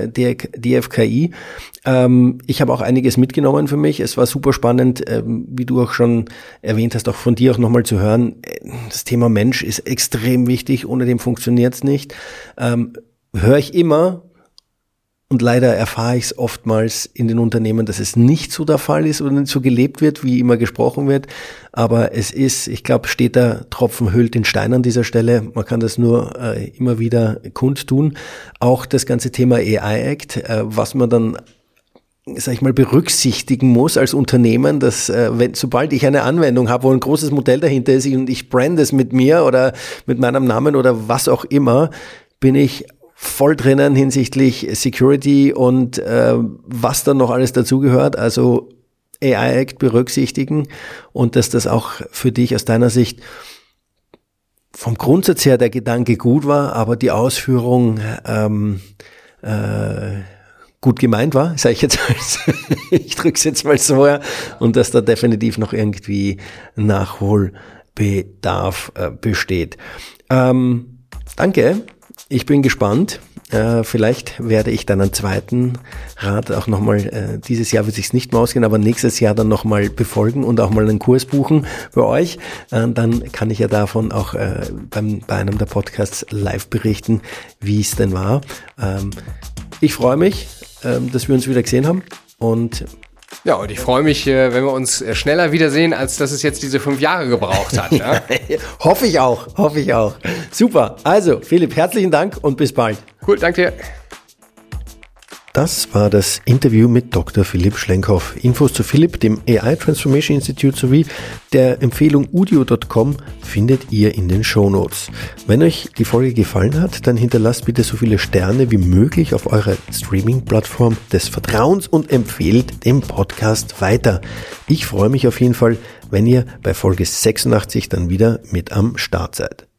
DFKI. Ich habe auch einiges mitgenommen für mich. Es war super spannend, wie du auch schon erwähnt hast, auch von dir auch nochmal zu hören. Das Thema Mensch ist extrem wichtig, ohne dem funktioniert's nicht. Höre ich immer. Und leider erfahre ich es oftmals in den Unternehmen, dass es nicht so der Fall ist oder nicht so gelebt wird, wie immer gesprochen wird. Aber es ist, ich glaube, steter Tropfen höhlt den Stein an dieser Stelle. Man kann das nur immer wieder kundtun. Auch das ganze Thema AI Act, was man dann, sag ich mal, berücksichtigen muss als Unternehmen, dass sobald ich eine Anwendung habe, wo ein großes Modell dahinter ist und ich brande es mit mir oder mit meinem Namen oder was auch immer, bin ich voll drinnen hinsichtlich Security und was dann noch alles dazugehört. Also AI Act berücksichtigen und dass das auch für dich aus deiner Sicht vom Grundsatz her der Gedanke gut war, aber die Ausführung gut gemeint war, sage ich jetzt mal. Ich drücke es jetzt mal so her und dass da definitiv noch irgendwie Nachholbedarf besteht. Danke. Ich bin gespannt. Vielleicht werde ich dann einen zweiten Rat auch nochmal, dieses Jahr wird sich's nicht mehr ausgehen, aber nächstes Jahr dann nochmal befolgen und auch mal einen Kurs buchen bei euch. Dann kann ich ja davon auch bei einem der Podcasts live berichten, wie es denn war. Ich freue mich, dass wir uns wieder gesehen haben und ja, und ich freue mich, wenn wir uns schneller wiedersehen, als dass es jetzt diese 5 Jahre gebraucht hat. Ja? Hoffe ich auch. Super. Also, Philipp, herzlichen Dank und bis bald. Cool, danke dir. Das war das Interview mit Dr. Philipp Schlenkhoff. Infos zu Philipp, dem AI Transformation Institute sowie der Empfehlung udio.com findet ihr in den Shownotes. Wenn euch die Folge gefallen hat, dann hinterlasst bitte so viele Sterne wie möglich auf eurer Streaming-Plattform des Vertrauens und empfehlt den Podcast weiter. Ich freue mich auf jeden Fall, wenn ihr bei Folge 86 dann wieder mit am Start seid.